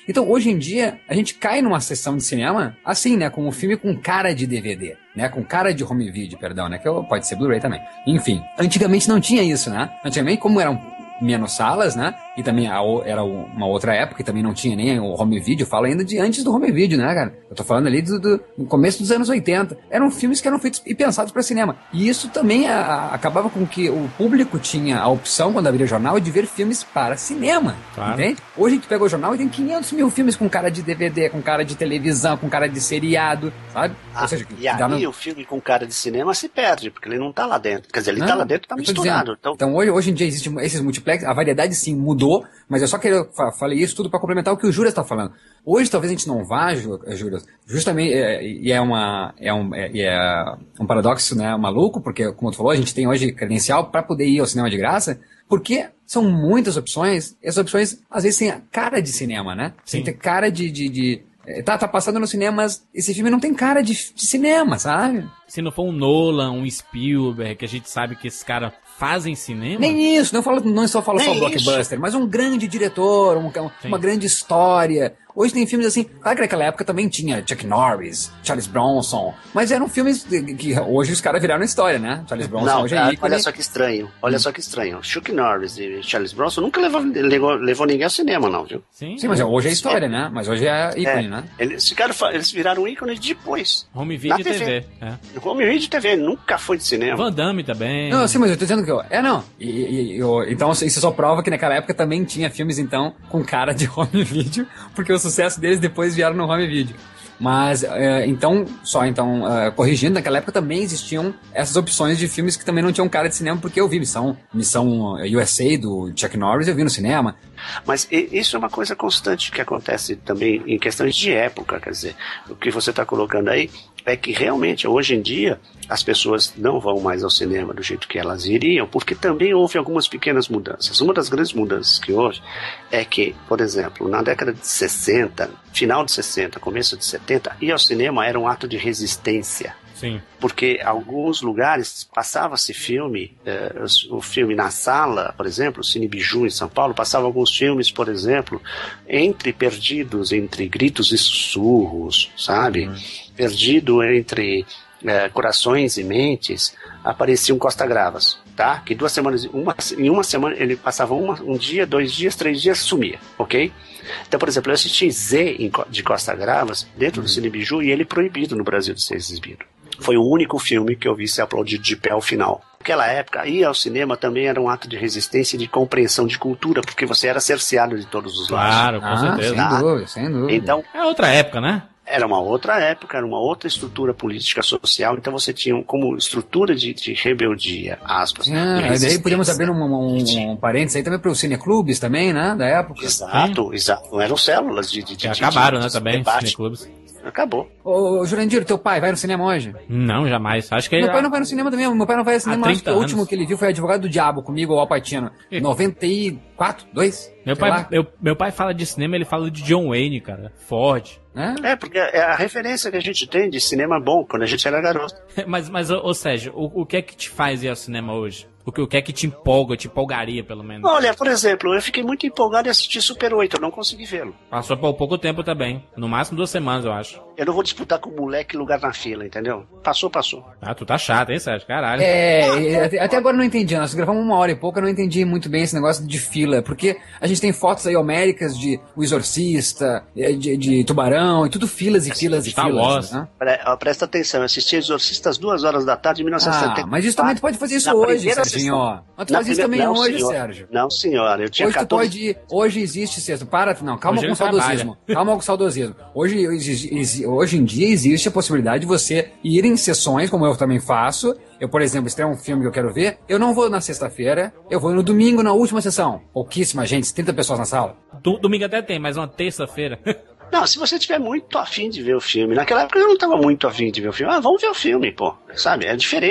Então, hoje em dia, a gente cai numa sessão de cinema, assim, né, com um filme com cara de D V D, né, com cara de home video, perdão, né, que pode ser Blu-ray também. Enfim, antigamente não tinha isso, né? Antigamente, como eram menos salas, né? E também a, era uma outra época e também não tinha nem o home video. Eu falo ainda de antes do home video, né, cara? Eu tô falando ali do, do, do começo dos anos oitenta. Eram filmes que eram feitos e pensados para cinema. E isso também a, a, acabava com que o público tinha a opção, quando abria o jornal, de ver filmes para cinema. Claro. Entende? Hoje a gente pega o jornal e tem quinhentos mil filmes com cara de D V D, com cara de televisão, com cara de seriado, sabe? Ah, Ou seja, e aí no... o filme com cara de cinema se perde, porque ele não tá lá dentro. Quer dizer, ele não, tá lá dentro, tá misturado. Então, então hoje, hoje em dia existe esses multiplex, a variedade sim mudou, mas eu só queria falei isso tudo para complementar o que o Júlio está falando. Hoje talvez a gente não vá, Júlio, justamente, é, e é, uma, é, um, é, é um paradoxo, né, maluco, porque, como tu falou, a gente tem hoje credencial para poder ir ao cinema de graça, porque são muitas opções, e essas opções às vezes têm a cara de cinema, né? Sim. Tem cara de... de, de Tá, tá passando nos cinemas, esse filme não tem cara de, de cinema, sabe? Se não for um Nolan, um Spielberg, que a gente sabe que esses caras fazem cinema... Nem isso, não, falo, não só falo só blockbuster, mas um grande diretor, um, uma grande história. Hoje tem filmes assim, claro que naquela época também tinha Chuck Norris, Charles Bronson, mas eram filmes que hoje os caras viraram história, né? Charles Bronson não, hoje é ícone. Olha só que estranho, olha hum. só que estranho. Chuck Norris e Charles Bronson nunca levou, levou, levou ninguém ao cinema, não, viu? Sim, Sim mas hoje é história, é. né? Mas hoje é ícone, é. né? Eles, ficaram, eles viraram ícone depois. Home video e T V. É. Home video e T V, nunca foi de cinema. Van Damme também. Não, sim, mas eu tô dizendo que eu... É, não. E, e, eu, então isso só prova que naquela época também tinha filmes, então, com cara de home video, porque o sucesso deles depois vieram no home video. Mas, é, então, só então, é, corrigindo, naquela época também existiam essas opções de filmes que também não tinham cara de cinema, porque eu vi Missão, Missão U S A do Chuck Norris, eu vi no cinema. Mas isso é uma coisa constante que acontece também em questões de época, quer dizer, o que você está colocando aí é que realmente, hoje em dia, as pessoas não vão mais ao cinema do jeito que elas iriam, porque também houve algumas pequenas mudanças. Uma das grandes mudanças que houve é que, por exemplo, na década de sessenta, final de sessenta, começo de setenta, ir ao cinema era um ato de resistência. Sim. Porque alguns lugares passava-se filme, eh, o filme na sala, por exemplo, o Cine Biju em São Paulo, passava alguns filmes, por exemplo, entre perdidos, entre gritos e sussurros, sabe? Uhum. Perdido entre eh, corações e mentes, apareciam Costa Gravas, tá? Que duas semanas, uma, em uma semana ele passava uma, um dia, dois dias, três dias, sumia, ok? Então, por exemplo, eu assisti Z em, de Costa Gravas dentro uhum. do Cine Biju e ele proibido no Brasil de ser exibido. Foi o único filme que eu vi ser aplaudido de pé ao final. Naquela época, ir ao cinema também era um ato de resistência e de compreensão de cultura, porque você era cerceado de todos os lados. Claro, com ah, certeza. Sem dúvida, sem dúvida. Então, é outra época, né? Era uma outra época, era uma outra estrutura política social, então você tinha como estrutura de, de rebeldia, aspas. Ah, e daí podemos abrir um, um, um parênteses aí também para os cineclubes também, né, da época. Exato, Sim. exato. Não eram células de... de, de acabaram, de, né, de, também, debate. cineclubes. Acabou. Ô, Jurandir, teu pai vai no cinema hoje? Não, jamais. Acho que Meu ele... pai não vai no cinema também. Meu pai não vai no cinema. Acho que o anos. último que ele viu foi Advogado do Diabo comigo, o Al Pacino. noventa e quatro, dois? Meu pai, meu, meu pai fala de cinema, ele fala de John Wayne, cara. Ford. É? é, porque é a referência que a gente tem de cinema bom quando a gente era garoto. mas, mas, ou seja, o, o que é que te faz ir ao cinema hoje? O que, o que é que te empolga, te empolgaria, pelo menos? Olha, por exemplo, eu fiquei muito empolgado em assistir Super oito, eu não consegui vê-lo. Passou por pouco tempo também. No máximo duas semanas, eu acho. Eu não vou disputar com o moleque lugar na fila, entendeu? Passou, passou. Ah, tu tá chato, hein, Sérgio? Caralho. É, até, até agora eu não entendi. Nós gravamos uma hora e pouco, eu não entendi muito bem esse negócio de fila. Porque a gente tem fotos aí homéricas de O Exorcista, de, de Tubarão, e tudo filas e filas e Star filas. Wars. Né? Presta atenção, eu assisti Exorcista às duas horas da tarde de mil novecentos e setenta. Ah, mas isso também tu pode fazer isso hoje, Serginho. Mas tu faz isso também não, hoje, senhor. Sérgio. Não, senhora, eu tinha hoje quatorze... tu pode, hoje existe, Sérgio, para, não, calma Hoje com o saudosismo. Calma com o saudosismo. Hoje, hoje, hoje em dia existe a possibilidade de você ir em sessões, como eu também faço. Eu, por exemplo, se tem um filme que eu quero ver, eu não vou na sexta-feira, eu vou no domingo na última sessão. Pouquíssima gente, trinta pessoas na sala. Do, domingo até tem, mas uma terça-feira. Não, se você tiver muito afim de ver o filme. Naquela época eu não estava muito afim de ver o filme. Ah, vamos ver o filme, pô. Sabe? É diferente.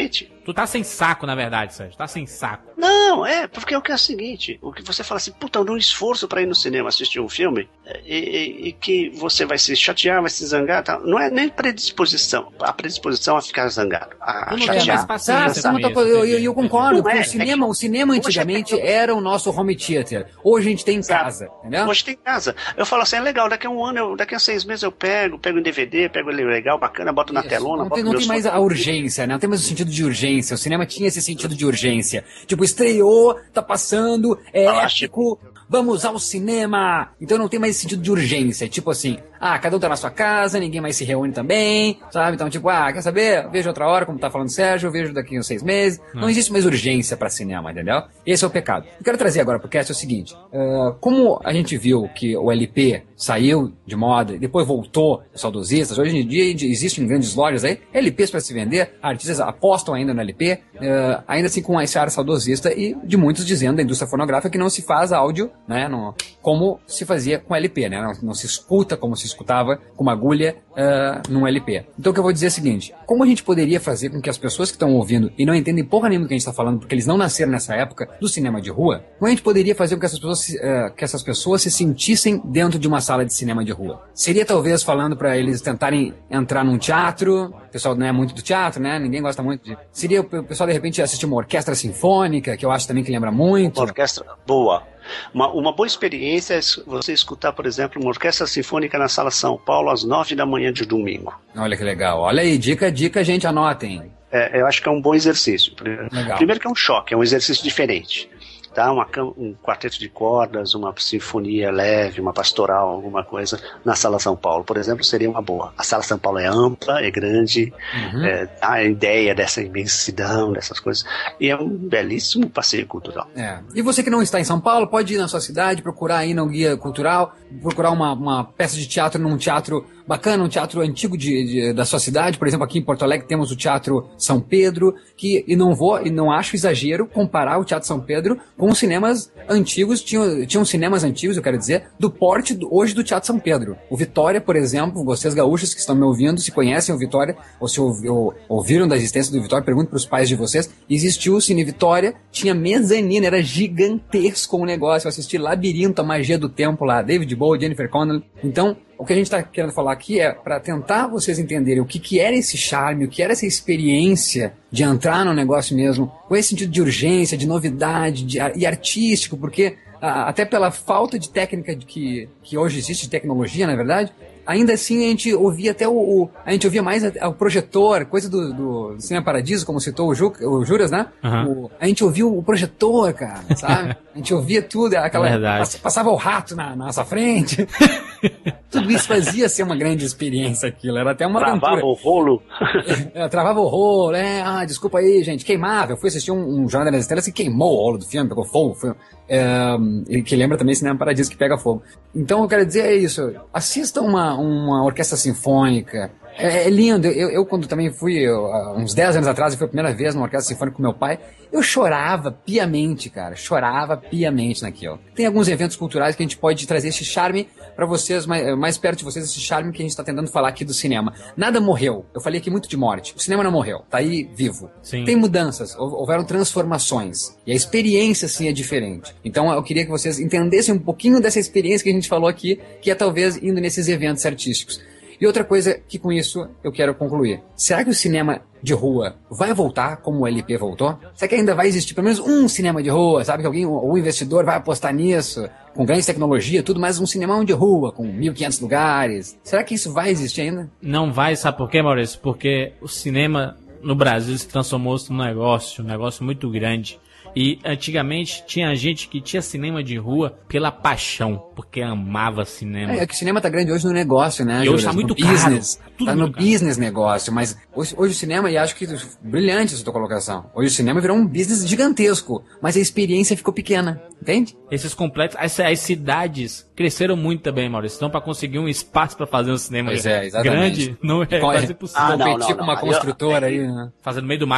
Tu tá sem saco, na verdade, Sérgio. Tá sem saco. Não, é, porque o que é o seguinte, o que você fala assim, puta, eu dou um esforço pra ir no cinema assistir um filme e, e- e que você vai se chatear, vai se zangar, tal. Não é nem predisposição, a predisposição a ficar zangado, a Tu não tem mais chatear. paciência Tá, com tá, isso, eu, eu, entendi, eu concordo, Não porque é, o cinema, o cinema hoje é antigamente tecnologia. era o nosso home theater. Hoje a gente tem em Exato. casa, entendeu? Hoje tem casa. Eu falo assim, é legal, daqui a um ano, eu- daqui a seis meses eu pego, pego em D V D, pego ele legal, bacana, boto na Isso. telona, Não boto tem, não meus tem mais fotos. a urgência, né? Não tem mais o sentido de urgência. O cinema tinha esse sentido de urgência. Tipo, estreou, tá passando, é Ah, épico, vamos ao cinema. Então não tem mais esse sentido de urgência. Tipo assim, ah, cada um tá na sua casa, ninguém mais se reúne também, sabe? Então, tipo, ah, quer saber? Vejo outra hora, como tá falando o Sérgio, eu vejo daqui uns seis meses. Não existe mais urgência pra cinema, entendeu? Esse é o pecado. Eu quero trazer agora pro cast é o seguinte. ah, como a gente viu que o L P saiu de moda e depois voltou os saudosistas, hoje em dia existem grandes lojas aí, L Ps para se vender, artistas apostam ainda no L P, eh, ainda assim com esse ar saudosista e de muitos dizendo da indústria fonográfica que não se faz áudio, né, no- como se fazia com L P, né, não, não se escuta como se escutava com uma agulha eh, num L P. Então o que eu vou dizer é o seguinte, como a gente poderia fazer com que as pessoas que estão ouvindo e não entendem porra nenhuma do que a gente está falando, porque eles não nasceram nessa época do cinema de rua, como a gente poderia fazer com que essas pessoas, se- eh, que essas pessoas se sentissem dentro de uma sala de cinema de rua? Seria talvez falando para eles tentarem entrar num teatro, o pessoal não é muito do teatro, né? Ninguém gosta muito de... Seria o pessoal de repente assistir uma orquestra sinfônica, que eu acho também que lembra muito. Uma orquestra boa. Uma, uma boa experiência é você escutar, por exemplo, uma orquestra sinfônica na Sala São Paulo às nove da manhã de domingo. Olha que legal. Olha aí, dica, dica, gente, anotem. É, eu acho que é um bom exercício. Legal. Primeiro que é um choque, é um exercício diferente. Tá? Uma, cam- um quarteto de cordas, uma sinfonia leve, uma pastoral, alguma coisa na Sala São Paulo, por exemplo, seria uma boa. A Sala São Paulo é ampla, é grande, é, dá a ideia dessa imensidão, dessas coisas, e é um belíssimo passeio cultural. É. E você que não está em São Paulo, pode ir na sua cidade, procurar aí no guia cultural, procurar uma, uma peça de teatro num teatro bacana, um teatro antigo de, de- da sua cidade. Por exemplo, aqui em Porto Alegre temos o Teatro São Pedro, que, e não vou, e não acho exagero comparar o Teatro São Pedro com os cinemas antigos, tinham, tinham cinemas antigos, eu quero dizer, do porte do- hoje do Teatro São Pedro. O Vitória, por exemplo, vocês gaúchos que estão me ouvindo, se conhecem o Vitória, ou se ouvi- ou- ouviram da existência do Vitória, pergunto para os pais de vocês, existiu o Cine Vitória, tinha mezanina, era gigantesco o negócio, eu assisti Labirinto, a Magia do Tempo lá, David Bowie, Jennifer Connelly. Então, o que a gente está querendo falar aqui é para tentar vocês entenderem o que, que era esse charme, o que era essa experiência de entrar no negócio mesmo, com esse sentido de urgência, de novidade de, e artístico, porque ah, até pela falta de técnica de que, que hoje existe, de tecnologia, na verdade, ainda assim a gente ouvia até o, o- a gente ouvia mais a- o projetor, coisa do, do Cinema Paradiso, como citou o, Ju, o Juras, né? Aham. O- a gente ouvia o projetor, cara, sabe? A gente ouvia tudo, aquela, Verdade. pass- passava o rato na, na nossa frente. Tudo isso fazia ser uma grande experiência aquilo, era até uma Travava aventura. o rolo. É, travava o rolo, é, ah, desculpa aí, gente, queimava. Eu fui assistir um, um Jornada das Estrelas que queimou o rolo do filme, pegou fogo. Foi, é, e que lembra também Cinema Paradiso que pega fogo. Então eu quero dizer é isso, assista uma, uma orquestra sinfônica. É, é lindo, eu, eu quando também fui, eu, há uns dez anos atrás, eu fui a primeira vez numa orquestra sinfônica com meu pai, eu chorava piamente, cara, chorava piamente naquilo. Tem alguns eventos culturais que a gente pode trazer esse charme pra vocês, mais, mais perto de vocês, esse charme que a gente tá tentando falar aqui do cinema. Nada morreu, eu falei aqui muito de morte, o cinema não morreu, tá aí vivo. Sim. Tem mudanças, hou- houveram transformações, e a experiência sim é diferente. Então eu queria que vocês entendessem um pouquinho dessa experiência que a gente falou aqui, que é talvez indo nesses eventos artísticos. E outra coisa que com isso eu quero concluir. Será que o cinema de rua vai voltar como o L P voltou? Será que ainda vai existir pelo menos um cinema de rua? Sabe que alguém, o investidor vai apostar nisso? Com grande tecnologia, tudo, mas um cinemão de rua, com mil e quinhentos lugares. Será que isso vai existir ainda? Não vai, sabe por quê, Maurício? Porque o cinema no Brasil se transformou num negócio, um negócio muito grande. E antigamente tinha gente que tinha cinema de rua pela paixão, porque amava cinema. É, é que o cinema tá grande hoje no negócio, né? E hoje Juras? tá muito no caro. business. Tudo Tá no muito caro. business negócio, mas hoje, hoje o cinema, e acho que brilhante essa tua colocação. Hoje o cinema virou um business gigantesco, mas a experiência ficou pequena, entende? Esses complexos, as, as cidades cresceram muito também, Maurício. Então, para conseguir um espaço para fazer um cinema Pois é, exatamente. grande, não é Co- quase possível. Ah, não, Competir não, com uma não. construtora Aí- aí, né? Fazer no meio do mato.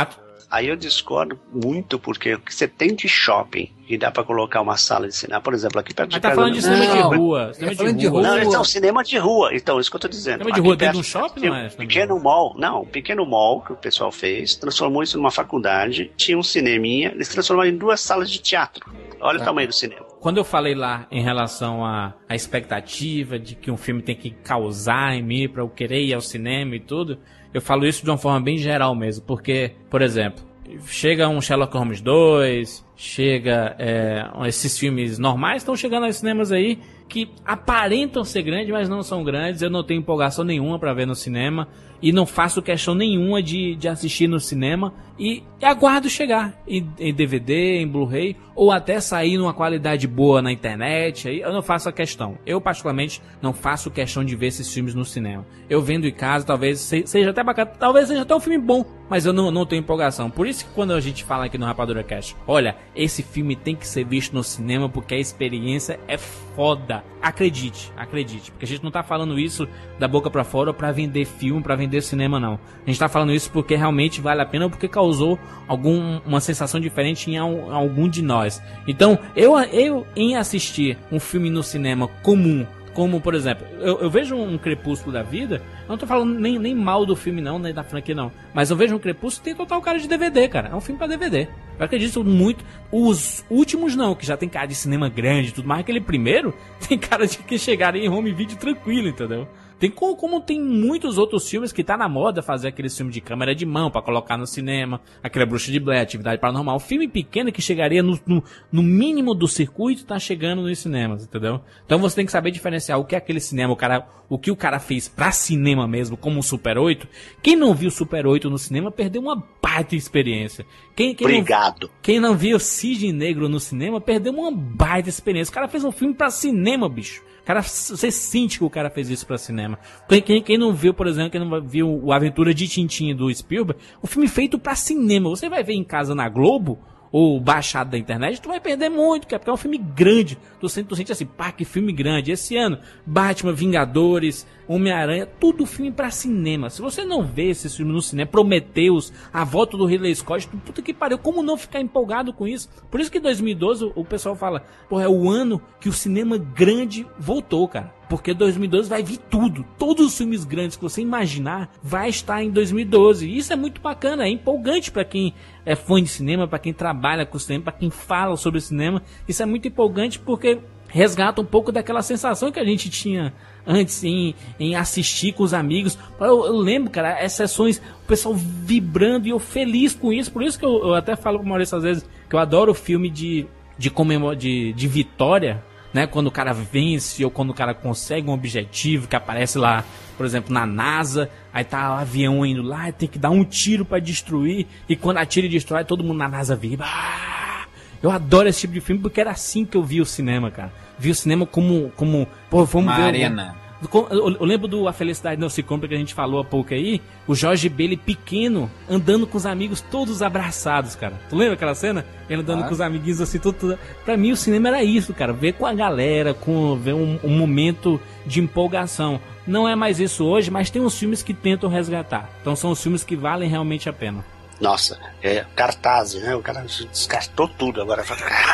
Aí eu discordo muito, porque o que você tem de shopping e dá pra colocar uma sala de cinema, por exemplo, aqui perto de Mas tá casa... falando de cinema Não, de rua. Cinema falando de de rua. rua. Não, então, cinema de rua. Então, isso que eu tô dizendo. Cinema de Aqui rua dentro perto de um shopping, tinha não é? um pequeno mall. Não, um pequeno mall que o pessoal fez, transformou isso numa faculdade, tinha um cineminha, eles transformaram em duas salas de teatro. Olha o tamanho do cinema. Quando eu falei lá em relação à, à expectativa de que um filme tem que causar em mim pra eu querer ir ao cinema e tudo, eu falo isso de uma forma bem geral mesmo, porque, por exemplo, chega um Sherlock Holmes dois, chega é, esses filmes normais, estão chegando aos cinemas aí que aparentam ser grandes, mas não são grandes. Eu não tenho empolgação nenhuma pra ver no cinema e não faço questão nenhuma de, de assistir no cinema e, e aguardo chegar em, em D V D, em Blu-ray ou até sair numa qualidade boa na internet. Aí eu não faço a questão. Eu particularmente não faço questão de ver esses filmes no cinema. Eu vendo em casa, talvez seja até bacana, talvez seja até um filme bom, mas eu não, não tenho empolgação. Por isso que quando a gente fala aqui no Rapadura Cast, olha, esse filme tem que ser visto no cinema porque a experiência é foda. Acredite, acredite. Porque a gente não tá falando isso da boca pra fora pra vender filme, pra vender cinema, não. A gente tá falando isso porque realmente vale a pena, porque causou algum, uma sensação diferente em algum de nós. Então, eu, eu em assistir um filme no cinema comum, como, por exemplo, eu, eu vejo um Crepúsculo da vida, eu não tô falando nem, nem mal do filme não, nem da franquia não, mas eu vejo um Crepúsculo que tem total cara de D V D, cara, é um filme pra D V D. Eu acredito muito, os últimos não, que já tem cara de cinema grande e tudo mais, aquele primeiro tem cara de que chegaria em home video tranquilo, entendeu? Tem como, como tem muitos outros filmes que tá na moda fazer aquele filme de câmera de mão pra colocar no cinema, aquela Bruxa de Blair, Atividade Paranormal, filme pequeno que chegaria no, no, no mínimo do circuito, tá chegando nos cinemas, entendeu? Então você tem que saber diferenciar o que é aquele cinema, o, cara, o que o cara fez pra cinema mesmo, como o Super oito. Quem não viu Super oito no cinema perdeu uma baita experiência. Quem, quem Obrigado. Não, quem não viu Cisne Negro no cinema perdeu uma baita experiência. O cara fez um filme pra cinema, bicho. Cara, você sente que o cara fez isso pra cinema. Quem, quem, quem não viu, por exemplo, quem não viu o Aventura de Tintin do Spielberg, o filme feito pra cinema. Você vai ver em casa na Globo, ou baixado da internet, tu vai perder muito, porque é um filme grande. Tu sente, tu sente assim, pá, que filme grande. Esse ano, Batman, Vingadores, Homem-Aranha, tudo filme pra cinema. Se você não vê esse filme no cinema, Prometheus, A Volta do Ridley Scott, puta que pariu, como não ficar empolgado com isso? Por isso que em dois mil e doze o pessoal fala, pô, é o ano que o cinema grande voltou, cara. Porque dois mil e doze vai vir tudo. Todos os filmes grandes que você imaginar vai estar em dois mil e doze. E isso é muito bacana, é empolgante pra quem é fã de cinema, pra quem trabalha com cinema, pra quem fala sobre cinema. Isso é muito empolgante porque resgata um pouco daquela sensação que a gente tinha antes em, em assistir com os amigos. Eu, eu lembro, cara, as sessões, o pessoal vibrando e eu feliz com isso. Por isso que eu, eu até falo pro Maurício às vezes que eu adoro o filme de, de, comemor, de, de vitória, né? Quando o cara vence ou quando o cara consegue um objetivo que aparece lá, por exemplo, na NASA, aí tá o avião indo lá, tem que dar um tiro pra destruir, e quando atira e destrói, todo mundo na NASA vibra. Ah! Eu adoro esse tipo de filme porque era assim que eu vi o cinema, cara. Vi o cinema como, como pô, vamos Uma ver arena. Eu, eu lembro do A Felicidade Não Se Compra, que a gente falou há pouco aí, o Jorge Bailey pequeno, andando com os amigos todos abraçados, cara. Tu lembra aquela cena? Ele andando ah. com os amiguinhos assim, tudo, tudo. Pra mim o cinema era isso, cara, ver com a galera, com, ver um, um momento de empolgação. Não é mais isso hoje, mas tem uns filmes que tentam resgatar. Então são os filmes que valem realmente a pena. Nossa, é cartaz, né? O cara descartou tudo agora.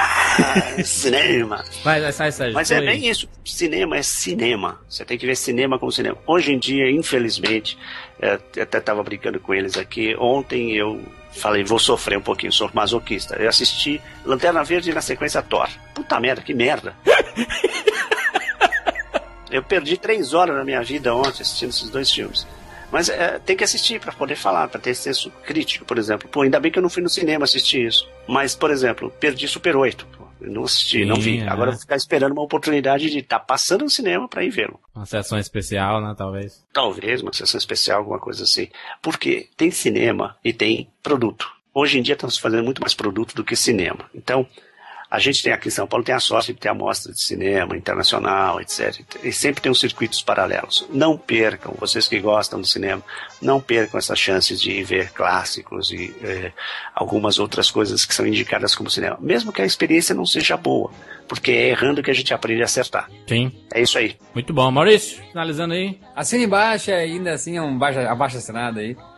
Ah, cinema. Vai, vai, sai, Sérgio. Mas é bem isso. Cinema é cinema. Você tem que ver cinema como cinema. Hoje em dia, infelizmente, é, eu até estava brincando com eles aqui. Ontem eu falei, vou sofrer um pouquinho, sou masoquista. Eu assisti Lanterna Verde e na sequência Thor. Puta merda, que merda. Eu perdi três horas da minha vida ontem assistindo esses dois filmes. Mas é, tem que assistir para poder falar, para ter senso crítico, por exemplo. Pô, ainda bem que eu não fui no cinema assistir isso. Mas, por exemplo, perdi Super oito. Pô, eu não assisti, Sim, não vi. É. Agora eu vou ficar esperando uma oportunidade de estar tá passando no cinema para ir vê-lo. Uma sessão especial, né, talvez? Talvez, uma sessão especial, alguma coisa assim. Porque tem cinema e tem produto. Hoje em dia estamos fazendo muito mais produto do que cinema. Então, a gente tem aqui em São Paulo, tem a sorte de ter a mostra de cinema internacional, etcétera. E sempre tem os circuitos paralelos. Não percam, vocês que gostam do cinema, não percam essas chances de ver clássicos e eh, algumas outras coisas que são indicadas como cinema. Mesmo que a experiência não seja boa, porque é errando que a gente aprende a acertar. Sim. É isso aí. Muito bom. Maurício, finalizando aí. Assina embaixo, ainda assim, é um baixa, abaixo assinado aí.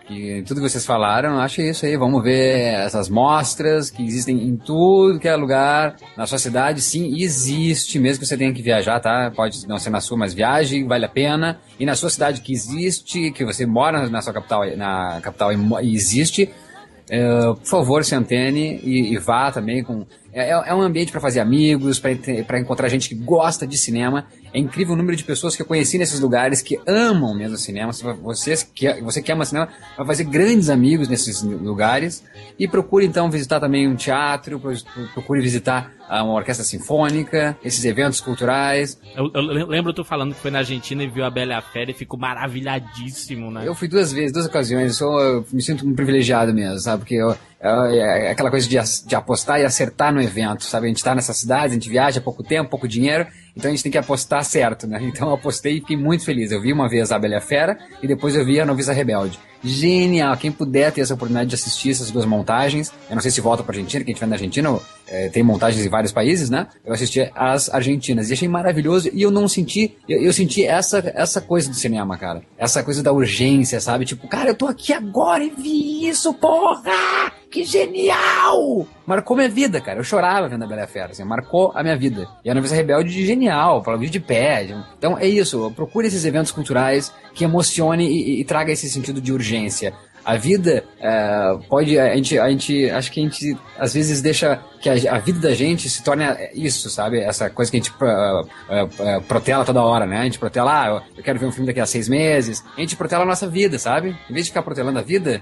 que tudo que vocês falaram, eu acho isso aí. Vamos ver essas mostras que existem em tudo que é lugar. Na sua cidade, sim, existe, mesmo que você tenha que viajar, tá? Pode não ser na sua, mas viaje, vale a pena. E na sua cidade que existe, que você mora na sua capital, na capital e existe, uh, por favor, se antene e, e vá também com... É, é um ambiente para fazer amigos, para encontrar gente que gosta de cinema. É incrível o número de pessoas que eu conheci nesses lugares que amam mesmo cinema. Você que, você que ama cinema vai fazer grandes amigos nesses lugares. E procure então visitar também um teatro, procure visitar uma orquestra sinfônica, esses eventos culturais. Eu, eu lembro tu falando que foi na Argentina e viu a Bela e a Fera e ficou maravilhadíssimo, né? Eu fui duas vezes, duas ocasiões. Eu, sou, eu me sinto um privilegiado mesmo, sabe? Porque eu, é aquela coisa de, de apostar e acertar no evento, sabe? A gente tá nessa cidade, a gente viaja pouco tempo, pouco dinheiro, então a gente tem que apostar certo, né? Então eu apostei e fiquei muito feliz. Eu vi uma vez a Bela e a Fera e depois eu vi a Noviça Rebelde. Genial! Quem puder ter essa oportunidade de assistir essas duas montagens, eu não sei se volta pra Argentina, quem estiver na Argentina, é, tem montagens em vários países, né? Eu assisti as argentinas e achei maravilhoso e eu não senti, eu, eu senti essa, essa coisa do cinema, cara. Essa coisa da urgência, sabe? Tipo, cara, eu tô aqui agora e vi isso, porra! Que genial! Marcou minha vida, cara. Eu chorava vendo a Bela e a Fera, assim, marcou a minha vida. E a Noviça Rebelde de genial, para vídeo de pé. Então é isso, procure esses eventos culturais que emocione e, e, e traga esse sentido de urgência. A vida é, pode, a gente, a gente, acho que a gente às vezes deixa que a, a vida da gente se torne isso, sabe? Essa coisa que a gente uh, uh, uh, protela toda hora, né? A gente protela, ah, eu quero ver um filme daqui a seis meses. A gente protela a nossa vida, sabe? Em vez de ficar protelando a vida,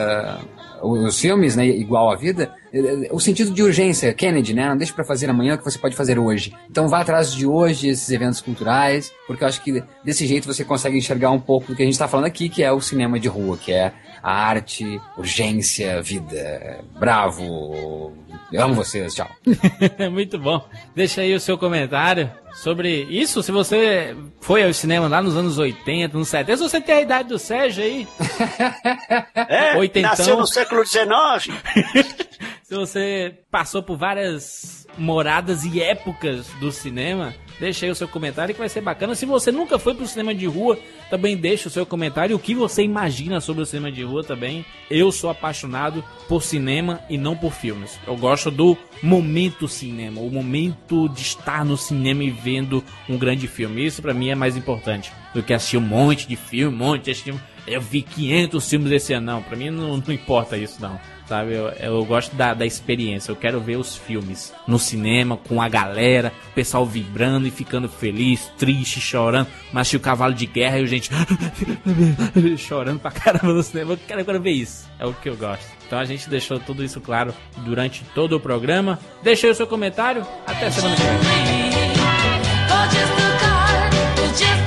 uh, os filmes, né, igual a vida, o sentido de urgência, Kennedy, né? Não deixe pra fazer amanhã o que você pode fazer hoje. Então vá atrás de hoje, esses eventos culturais, porque eu acho que desse jeito você consegue enxergar um pouco do que a gente tá falando aqui, que é o cinema de rua, que é a arte, urgência, vida. Bravo! Eu amo vocês, tchau. Muito bom. Deixa aí o seu comentário sobre isso. Se você foi ao cinema lá nos anos oitenta, nos setenta, se você tem a idade do Sérgio aí. É, oitentão. Nasceu no século dezenove. Se você passou por várias moradas e épocas do cinema, deixa aí o seu comentário que vai ser bacana. Se você nunca foi pro cinema de rua, também deixa o seu comentário. O que você imagina sobre o cinema de rua também. Eu sou apaixonado por cinema e não por filmes. Eu gosto do momento cinema, o momento de estar no cinema e vendo um grande filme. Isso pra mim é mais importante do que assistir um monte de filme, um monte de filme. Eu vi quinhentos filmes esse ano. Não, pra mim não, não importa isso não. Sabe, eu, eu gosto da, da experiência. Eu quero ver os filmes no cinema, com a galera, o pessoal vibrando e ficando feliz, triste, chorando. Mas tinha o Cavalo de Guerra e a gente chorando pra caramba no cinema. Eu quero, eu quero ver isso, é o que eu gosto. Então a gente deixou tudo isso claro durante todo o programa. Deixa aí o seu comentário, até semana que vem.